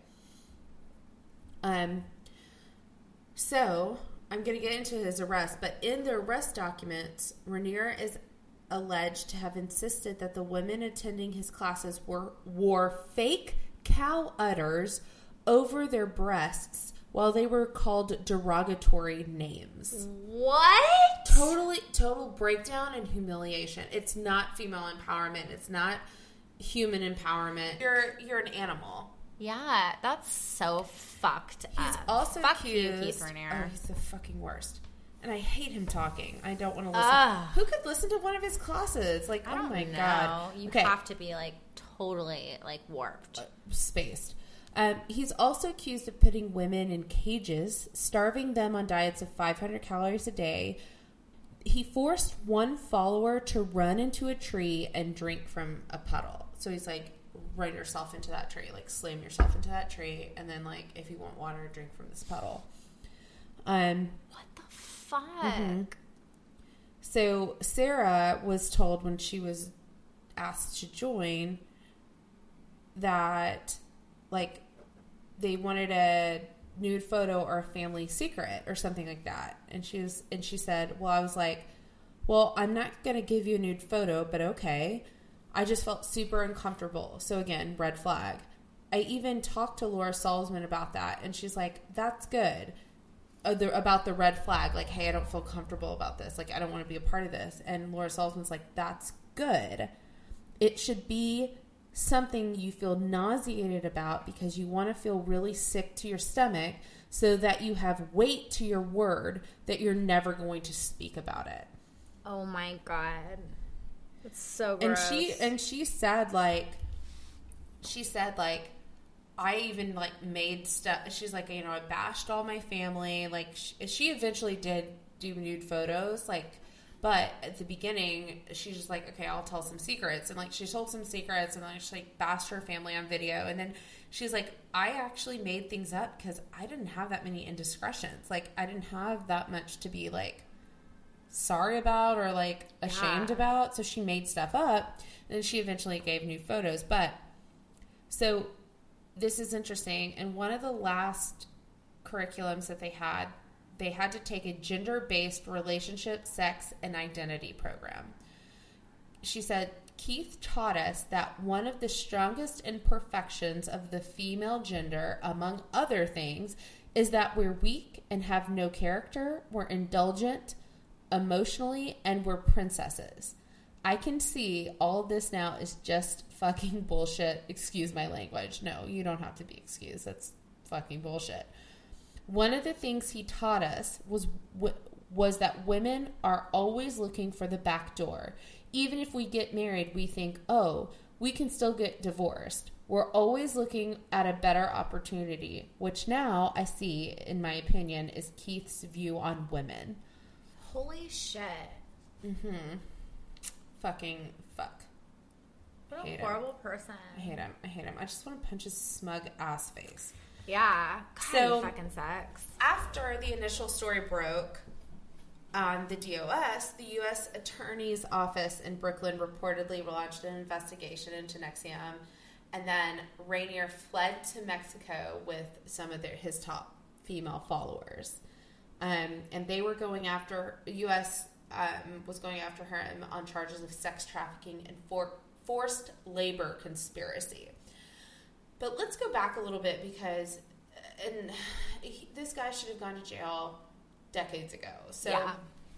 So I'm going to get into his arrest, but in the arrest documents, Rainier is alleged to have insisted that the women attending his classes wore fake cow udders over their breasts while they were called derogatory names. What? Total breakdown and humiliation. It's not female empowerment. It's not human empowerment. You're an animal. Yeah, that's so fucked up. He's also Fuck accused. you, Keith Raniere. Oh, he's the fucking worst. And I hate him talking. I don't want to listen. Who could listen to one of his classes? Like, I oh don't my know. God. You Okay. have to be like totally like warped. Spaced. He's also accused of putting women in cages, starving them on diets of 500 calories a day. He forced one follower to run into a tree and drink from a puddle. So he's like, run yourself into that tree, like slam yourself into that tree, and then like if you want water, drink from this puddle. What the fuck? Mm-hmm. So Sarah was told when she was asked to join that like they wanted a nude photo or a family secret or something like that. And she said, well, I was like, well, I'm not going to give you a nude photo, but okay. I just felt super uncomfortable. So again, red flag. I even talked to Laura Salzman about that, and she's like, that's good. About the red flag, like, hey, I don't feel comfortable about this. Like, I don't want to be a part of this. And Laura Salzman's like, that's good. It should be something you feel nauseated about because you want to feel really sick to your stomach so that you have weight to your word that you're never going to speak about it. Oh my God. It's so gross. And she said like I even like made stuff. She's like, you know, I bashed all my family. Like she eventually did do nude photos, like, but at the beginning she's just like, okay, I'll tell some secrets, and like she told some secrets, and then she like bashed her family on video, and then she's like, I actually made things up because I didn't have that many indiscretions. Like I didn't have that much to be like sorry about or like ashamed about, so she made stuff up, and then she eventually gave nude photos. But so this is interesting. And one of the last curriculums that they had to take a gender-based relationship, sex, and identity program. She said, Keith taught us that one of the strongest imperfections of the female gender, among other things, is that we're weak and have no character, we're indulgent emotionally, and we're princesses. I can see all of this now is just fucking bullshit. Excuse my language. No, you don't have to be excused. That's fucking bullshit. One of the things he taught us was that women are always looking for the back door. Even if we get married, we think, oh, we can still get divorced. We're always looking at a better opportunity, which now I see, in my opinion, is Keith's view on women. Holy shit. Mm-hmm. Fucking fuck. What a horrible person. I hate him. I just want to punch his smug ass face. Yeah. God, So, he fucking sucks. After the initial story broke on the DOS, the U.S. Attorney's Office in Brooklyn reportedly launched an investigation into NXIVM, and then Raniere fled to Mexico with some of his top female followers. And they were going after, U.S. Was going after him on charges of sex trafficking and forced labor conspiracy. But let's go back a little bit because this guy should have gone to jail decades ago. So yeah.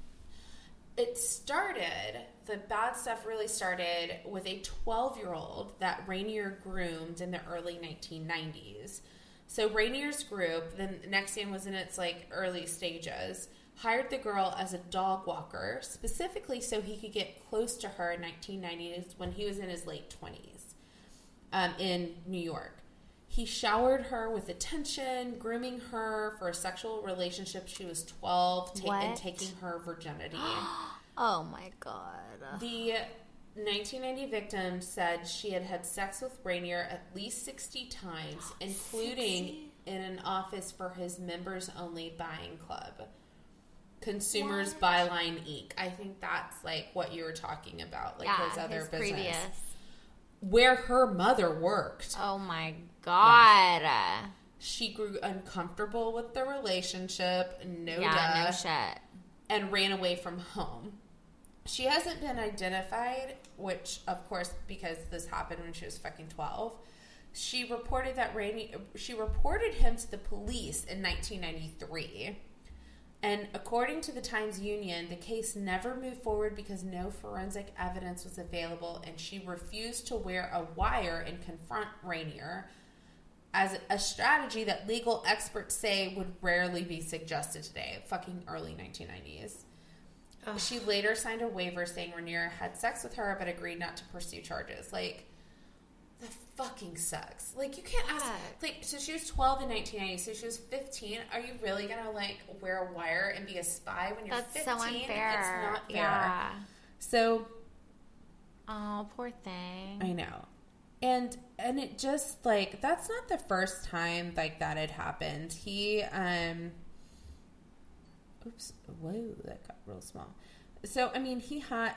The bad stuff really started with a 12-year-old that Raniere groomed in the early 1990s. So Raniere's group, then NXIVM was in its like early stages, hired the girl as a dog walker, specifically so he could get close to her in 1990s when he was in his late 20s in New York. He showered her with attention, grooming her for a sexual relationship. She was 12 and taking her virginity. Oh my God. The 1990 victim said she had had sex with Raniere at least 60 times, including 60? In an office for his members-only buying club. Consumers Byline Inc. I think that's like what you were talking about, like his other business. Previous. Where her mother worked. Oh my God. Yeah. She grew uncomfortable with the relationship, no shit, and ran away from home. She hasn't been identified, which, of course, because this happened when she was fucking 12. She reported him to the police in 1993. And according to the Times-Union, the case never moved forward because no forensic evidence was available, and she refused to wear a wire and confront Rainier, as a strategy that legal experts say would rarely be suggested today. Fucking early 1990s. Ugh. She later signed a waiver saying Rainier had sex with her but agreed not to pursue charges. Like, that fucking sucks. Like, you can't ask... Like, so she was 12 in 1990, so she was 15. Are you really gonna, like, wear a wire and be a spy when you're 15? That's so unfair. It's not fair. Yeah. So... Oh, poor thing. I know. And it just, like, that's not the first time, like, that had happened. He, oops. Whoa, that got real small. So, I mean, he had,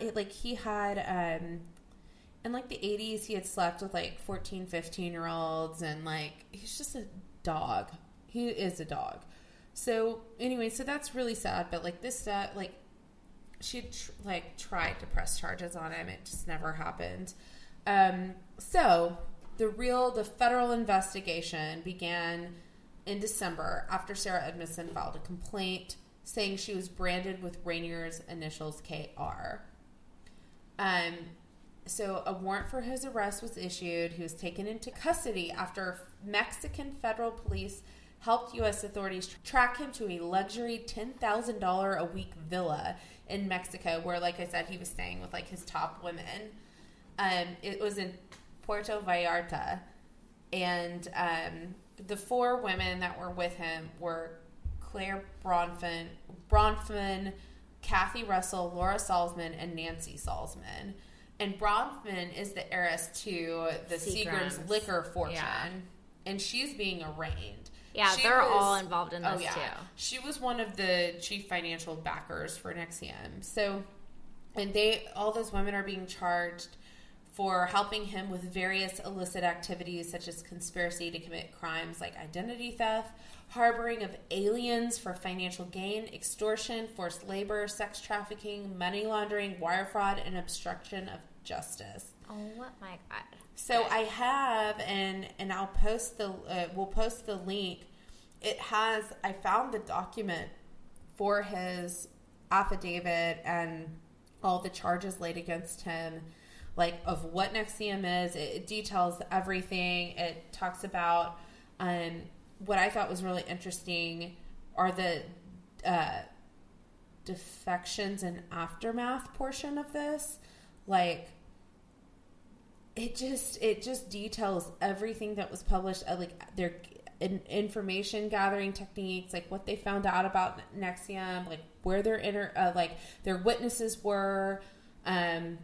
in, like, the 80s, he had slept with, like, 14, 15-year-olds, and, like, he's just a dog. He is a dog. So, anyway, so that's really sad, but, like, this, like, she tried to press charges on him. It just never happened. So, the federal investigation began in December after Sarah Edmondson filed a complaint saying she was branded with Rainier's initials KR. So a warrant for his arrest was issued. He was taken into custody after Mexican federal police helped U.S. authorities track him to a luxury $10,000 a week villa in Mexico where, like I said, he was staying with, like, his top women. It was in Puerto Vallarta. And the 4 women that were with him were Claire Bronfman, Kathy Russell, Laura Salzman, and Nancy Salzman. And Bronfman is the heiress to the Seagram's liquor fortune. Yeah. And she's being arraigned. Yeah, they're all involved in this, too. She was one of the chief financial backers for NXIVM. So, and all those women are being charged for helping him with various illicit activities such as conspiracy to commit crimes like identity theft, harboring of aliens for financial gain, extortion, forced labor, sex trafficking, money laundering, wire fraud, and obstruction of justice. Oh my God. So I have, and I'll post we'll post the link. I found the document for his affidavit and all the charges laid against him, like, of what NXIVM is. It details everything. It talks about, what I thought was really interesting are the defections and aftermath portion of this. Like, it just details everything that was published, like their information gathering techniques, like what they found out about NXIVM, like where their witnesses were, and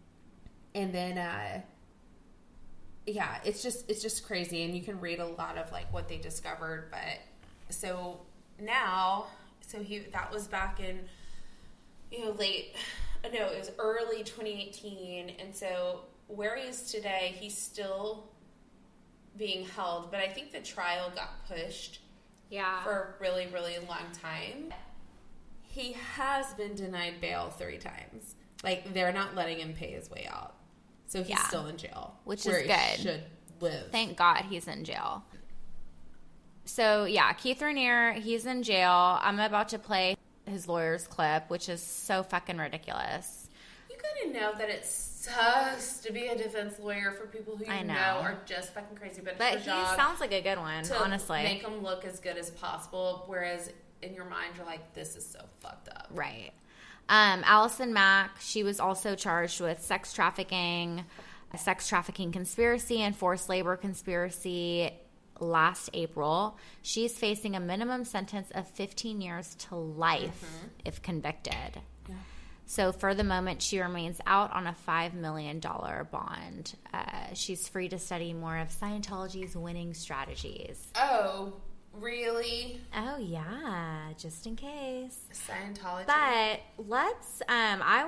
then it's just crazy, and you can read a lot of, like, what they discovered. But so now, that was back in, it was early 2018, and so where he is today, he's still being held, but I think the trial got pushed for a really, really long time. He has been denied bail 3 times. Like, they're not letting him pay his way out. So he's still in jail. Which is good. He should live. Thank God he's in jail. So, yeah, Keith Rainier, he's in jail. I'm about to play his lawyer's clip, which is so fucking ridiculous. You gotta know that it sucks to be a defense lawyer for people who you know are just fucking crazy. But he sounds like a good one, honestly. Make them look as good as possible, whereas in your mind you're like, this is so fucked up. Right. Allison Mack, she was also charged with sex trafficking conspiracy, and forced labor conspiracy last April. She's facing a minimum sentence of 15 years to life if convicted. Yeah. So for the moment, she remains out on a $5 million bond. She's free to study more of Scientology's winning strategies. Oh, really? Oh, yeah. Just in case. Scientology. But let's, I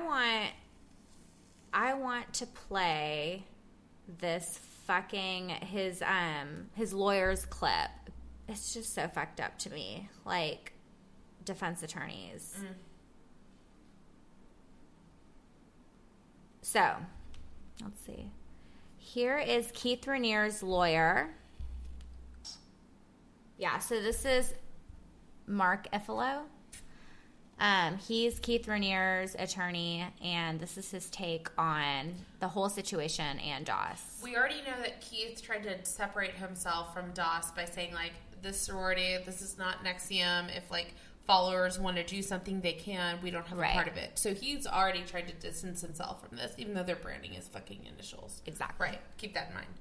want to play this fucking, his lawyer's clip. It's just so fucked up to me. Like, defense attorneys. So, let's see. Here is Keith Raniere's lawyer. Yeah, so this is Mark Ifilo. He's Keith Raniere's attorney, and this is his take on the whole situation and Doss. We already know that Keith tried to separate himself from Doss by saying, like, this sorority, this is not NXIVM. If, like, followers want to do something, they can. We don't have a part of it. So he's already tried to distance himself from this, even though their branding is fucking initials. Exactly. Right. Keep that in mind.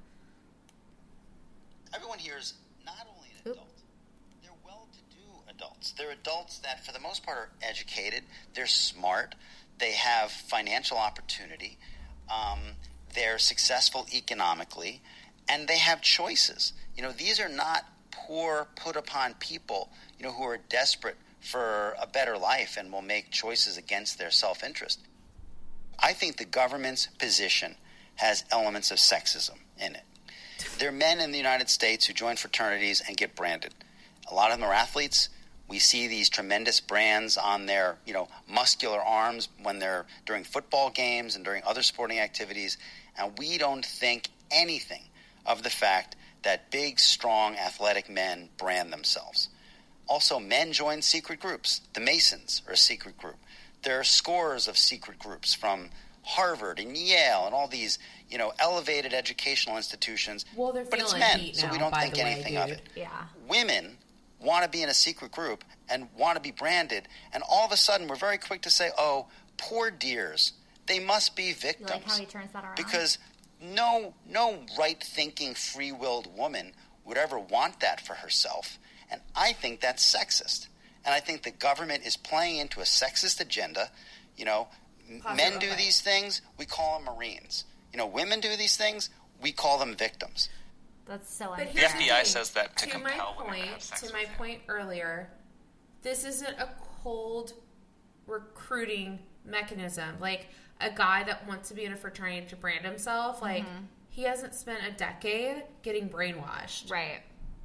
Everyone here is not only an adult, they're well-to-do adults. They're adults that, for the most part, are educated. They're smart. They have financial opportunity. They're successful economically. And they have choices. You know, these are not poor, put-upon people, you know, who are desperate for a better life and will make choices against their self-interest. I think the government's position has elements of sexism in it. There are men in the United States who join fraternities and get branded. A lot of them are athletes. We see these tremendous brands on their, you know, muscular arms when they're during football games and during other sporting activities, and we don't think anything of the fact that big, strong, athletic men brand themselves. Also, men join secret groups. The Masons are a secret group. There are scores of secret groups from Harvard and Yale and all these, you know, elevated educational institutions. Well, they're but it's feeling men, heat so now, we don't by think the way, anything of dude. it. Yeah. Women want to be in a secret group and want to be branded, and all of a sudden we're very quick to say, oh, poor dears, they must be victims. You like how he turns that around? Because no right-thinking, free-willed woman would ever want that for herself. And I think that's sexist. And I think the government is playing into a sexist agenda. You know, men do these things, we call them Marines. You know, women do these things, we call them victims. That's so But unfair. The here's the FBI thing. says that to my compel women to point, have sex to with my him. point earlier, this isn't a cold recruiting mechanism. Like, a guy that wants to be in a fraternity to brand himself, like, he hasn't spent a decade getting brainwashed. Right.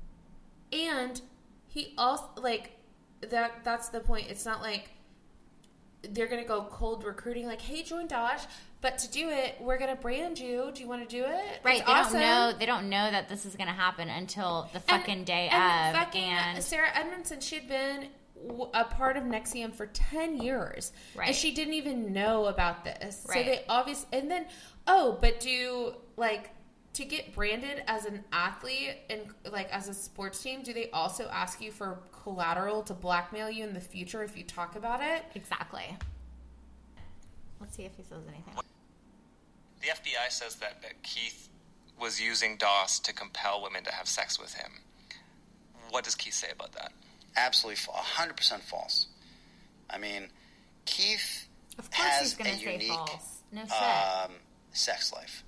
And he also, like, that's the point. It's not like they're going to go cold recruiting, like, hey, join Dosh, but to do it, we're going to brand you. Do you want to do it? Right. It's They awesome. don't know. They don't know that this is going to happen until the fucking day of. Fucking And Sarah Edmondson, she had been a part of NXIVM for 10 years. Right. And she didn't even know about this. Right. So they obviously, and then, but do, like, to get branded as an athlete and, like, as a sports team, do they also ask you for collateral to blackmail you in the future if you talk about it? exactly. Let's see if he says anything. The FBI says that Keith was using Doss to compel women to have sex with him. What does Keith say about that? Absolutely 100% false. I mean, Keith Of course he's has going a to say unique false. No shit. sex life.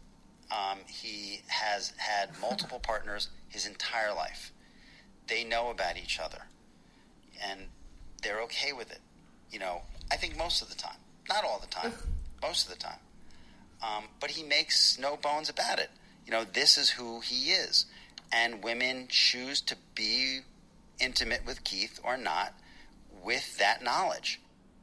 He has had multiple partners his entire life. They know about each other, and they're okay with it. You know, I think most of the time. Not all the time. Most of the time. But he makes no bones about it. You know, this is who he is. And women choose to be intimate with Keith or not with that knowledge.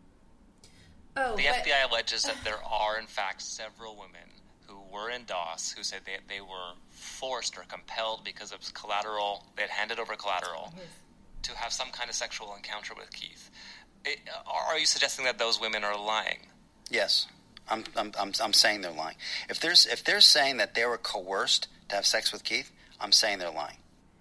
Oh, The but, FBI alleges that there are, in fact, several women who were in Doss who said they were forced or compelled because of collateral, they had handed over collateral, to have some kind of sexual encounter with Keith. Are you suggesting that those women are lying? Yes. I'm saying they're lying. If they're saying that they were coerced to have sex with Keith, I'm saying they're lying.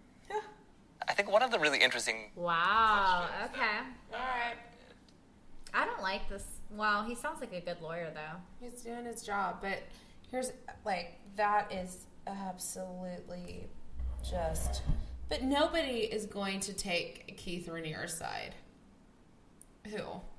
I think one of the really interesting... Wow. Okay. all right. I don't like this. Well, he sounds like a good lawyer, though. He's doing his job, but here's, like, that is absolutely just... But nobody is going to take Keith Raniere's side. Who?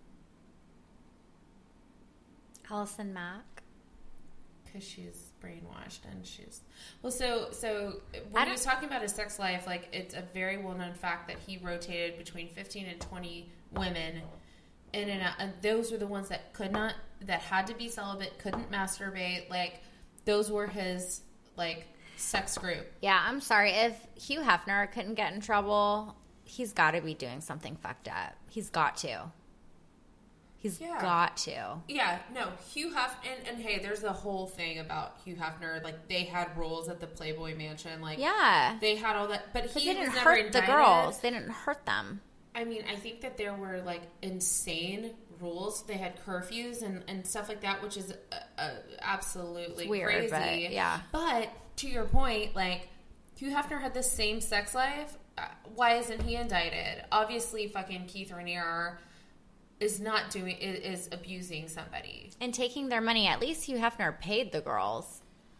Allison Mack. Because she's brainwashed and she's... Well, so when he was talking about his sex life, like, it's a very well-known fact that he rotated between 15 and 20 women in and out, and those were the ones that that had to be celibate, couldn't masturbate, like, those were his, like, sex group. Yeah, I'm sorry. If Hugh Hefner couldn't get in trouble, he's got to be doing something fucked up. He's got to. He's Yeah. got to. Yeah, no, Hugh Hefner, and hey, there's the whole thing about Hugh Hefner, like, they had rules at the Playboy Mansion, like, Yeah. they had all that, but But he they didn't was never hurt the indicted. girls. They didn't hurt them. I mean, I think that there were, like, insane rules. They had curfews and stuff like that, which is absolutely It's weird, crazy. but yeah. But, to your point, like, Hugh Hefner had the same sex life. Why isn't he indicted? Obviously, fucking Keith Raniere is abusing somebody. And taking their money. At least Hugh Hefner paid the girls.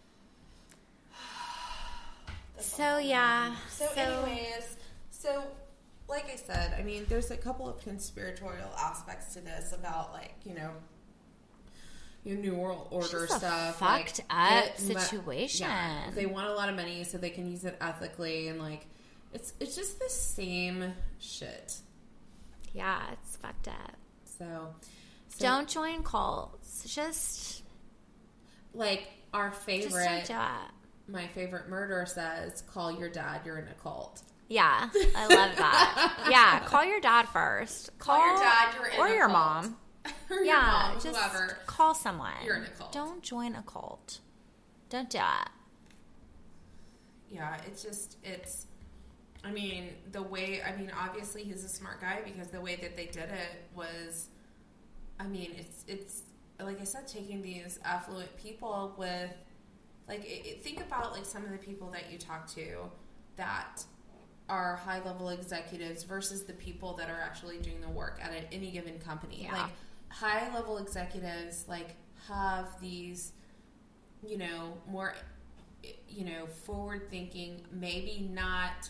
So, yeah. So, anyways, like I said, I mean, there's a couple of conspiratorial aspects to this about, like, you know, your New World Order It's just a stuff. fucked like, up situation. Yeah, they want a lot of money so they can use it ethically, and, like, it's just the same shit. Yeah, it's fucked up. So Don't join cults. Just like, our don't favorite, do it. my favorite murder says, call your dad, you're in a cult. Yeah, I love that. Yeah, call your dad first. Call your dad, you're in or a your cult. mom. Or your Yeah, mom, just whoever. call someone. You're in a cult. Don't join a cult. Don't do it. Yeah, I mean, obviously he's a smart guy, because the way that they did it was, I mean, it's like I said, taking these affluent people with, like, think about, like, some of the people that you talk to that are high-level executives versus the people that are actually doing the work at any given company. Yeah. Like, high-level executives, like, have these, you know, more, you know, forward-thinking, maybe not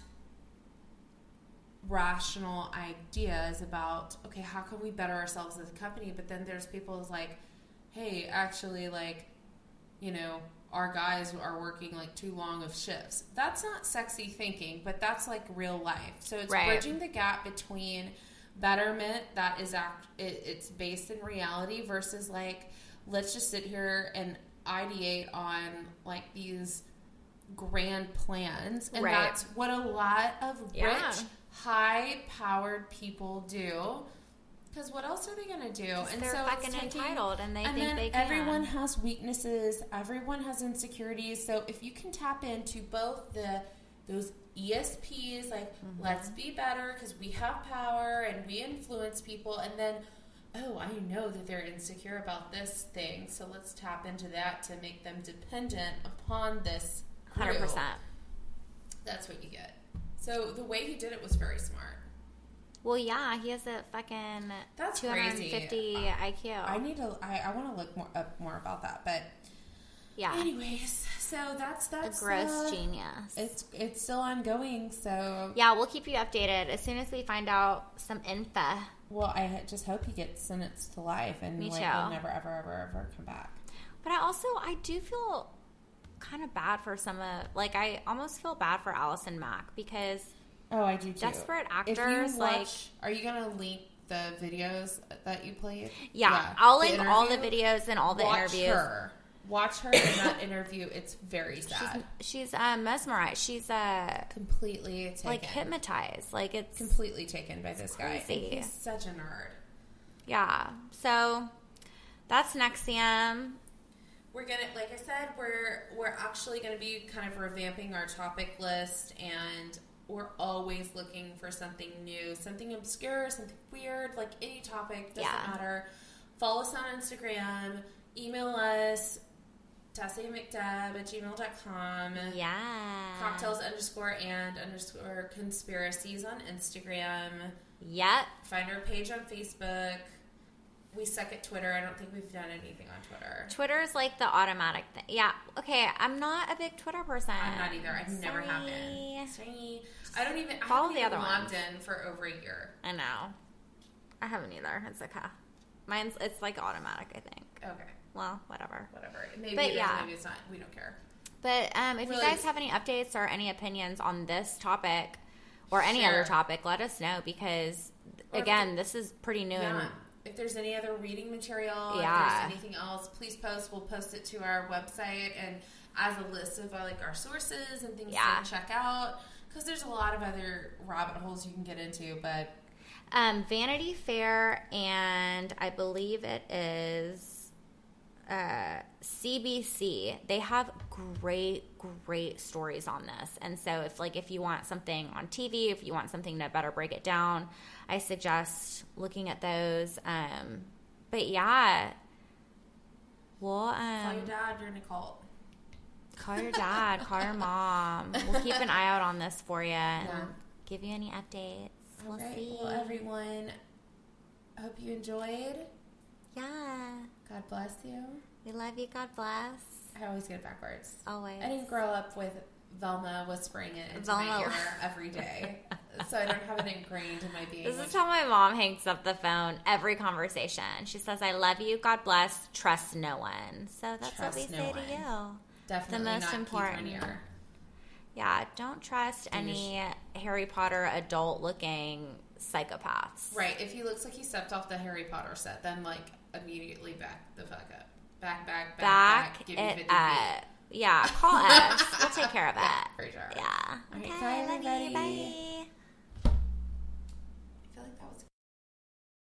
rational ideas about, okay, how can we better ourselves as a company? But then there's people who's like, hey, actually, like, you know, our guys are working, like, too long of shifts. That's not sexy thinking, but that's, like, real life. So it's Right. bridging the gap between betterment that is it's based in reality versus, like, let's just sit here and ideate on, like, these grand plans. And Right. that's what a lot of Yeah. rich, high-powered people do. Because what else are they going to do? And They're so it's fucking taking- entitled, and they and think then they can. everyone has weaknesses. Everyone has insecurities. So if you can tap into both those ESPs, like, let's be better because we have power and we influence people, and then, oh, I know that they're insecure about this thing, so let's tap into that to make them dependent upon this crew. 100%. That's what you get. So the way he did it was very smart. Well, yeah, he has a fucking That's 250 IQ. I want to look up more about that, but yeah, anyways, so that's a gross genius. It's still ongoing, so Yeah, we'll keep you updated as soon as we find out some info. well, I just hope he gets sentenced to life and Me like, too. will never ever come back. But I do feel kind of bad for I almost feel bad for Allison Mack because Oh, I do too. desperate If you actors, watch, are you gonna link the videos that you played? yeah, I'll the link all the interview. videos and all the Watch interviews. Watch her in that interview. It's very sad. She's mesmerized. She's Completely taken. like hypnotized. Like it's Completely taken by this guy. crazy. And he's such a nerd. yeah. So that's NXIVM. We're gonna, like I said, we're actually gonna be kind of revamping our topic list, and we're always looking for something new, something obscure, something weird, like any topic, doesn't matter. Follow us on Instagram, email us, TassieMcDeb@gmail.com. Yeah. Cocktails_and_conspiracies on Instagram. Yep. Find our page on Facebook. We suck at Twitter. I don't think we've done anything on Twitter. Twitter is like the automatic thing. Yeah. Okay. I'm not a big Twitter person. I'm not either. I've never have been. Sorry. I don't even Follow I the haven't other even ones. logged in for over a year. I know. I haven't either. It's okay. It's like automatic, I think. Okay. Well, whatever. Whatever. Maybe But it is, yeah. maybe it's not. We don't care. But if Really- you guys have any updates or any opinions on this topic or any Sure. other topic, let us know because, Or if again, this is pretty new. Yeah. And If there's any other reading material, Yeah. if there's anything else, please post. We'll post it to our website and as a list of like our sources and things Yeah. to check out. Because there's a lot of other rabbit holes you can get into, but Vanity Fair, and I believe it is CBC. They have great stories on this. And so if you want something on TV, if you want something to better break it down, I suggest looking at those. But yeah, well, Call your dad, you're in a cult. Call your dad, call your mom. We'll keep an eye out on this for you and give you any updates. We'll see. Well, everyone, I hope you enjoyed. Yeah. God bless you. We love you. God bless. I always get it backwards. Always. I didn't grow up with Velma whispering it into my ear every day, so I don't have it ingrained in my being. This is how my mom hangs up the phone every conversation. She says, I love you, God bless, trust no one. So that's what we say to you. Definitely the most not important. keep on ear. Yeah, don't trust any Harry Potter adult-looking psychopaths. Right. If he looks like he stepped off the Harry Potter set, then immediately back the fuck up. Back. Give me 50 feet. Yeah, call us. We'll take care of it. Yeah, for sure. Yeah. All right, Okay, bye, love everybody. you. Bye.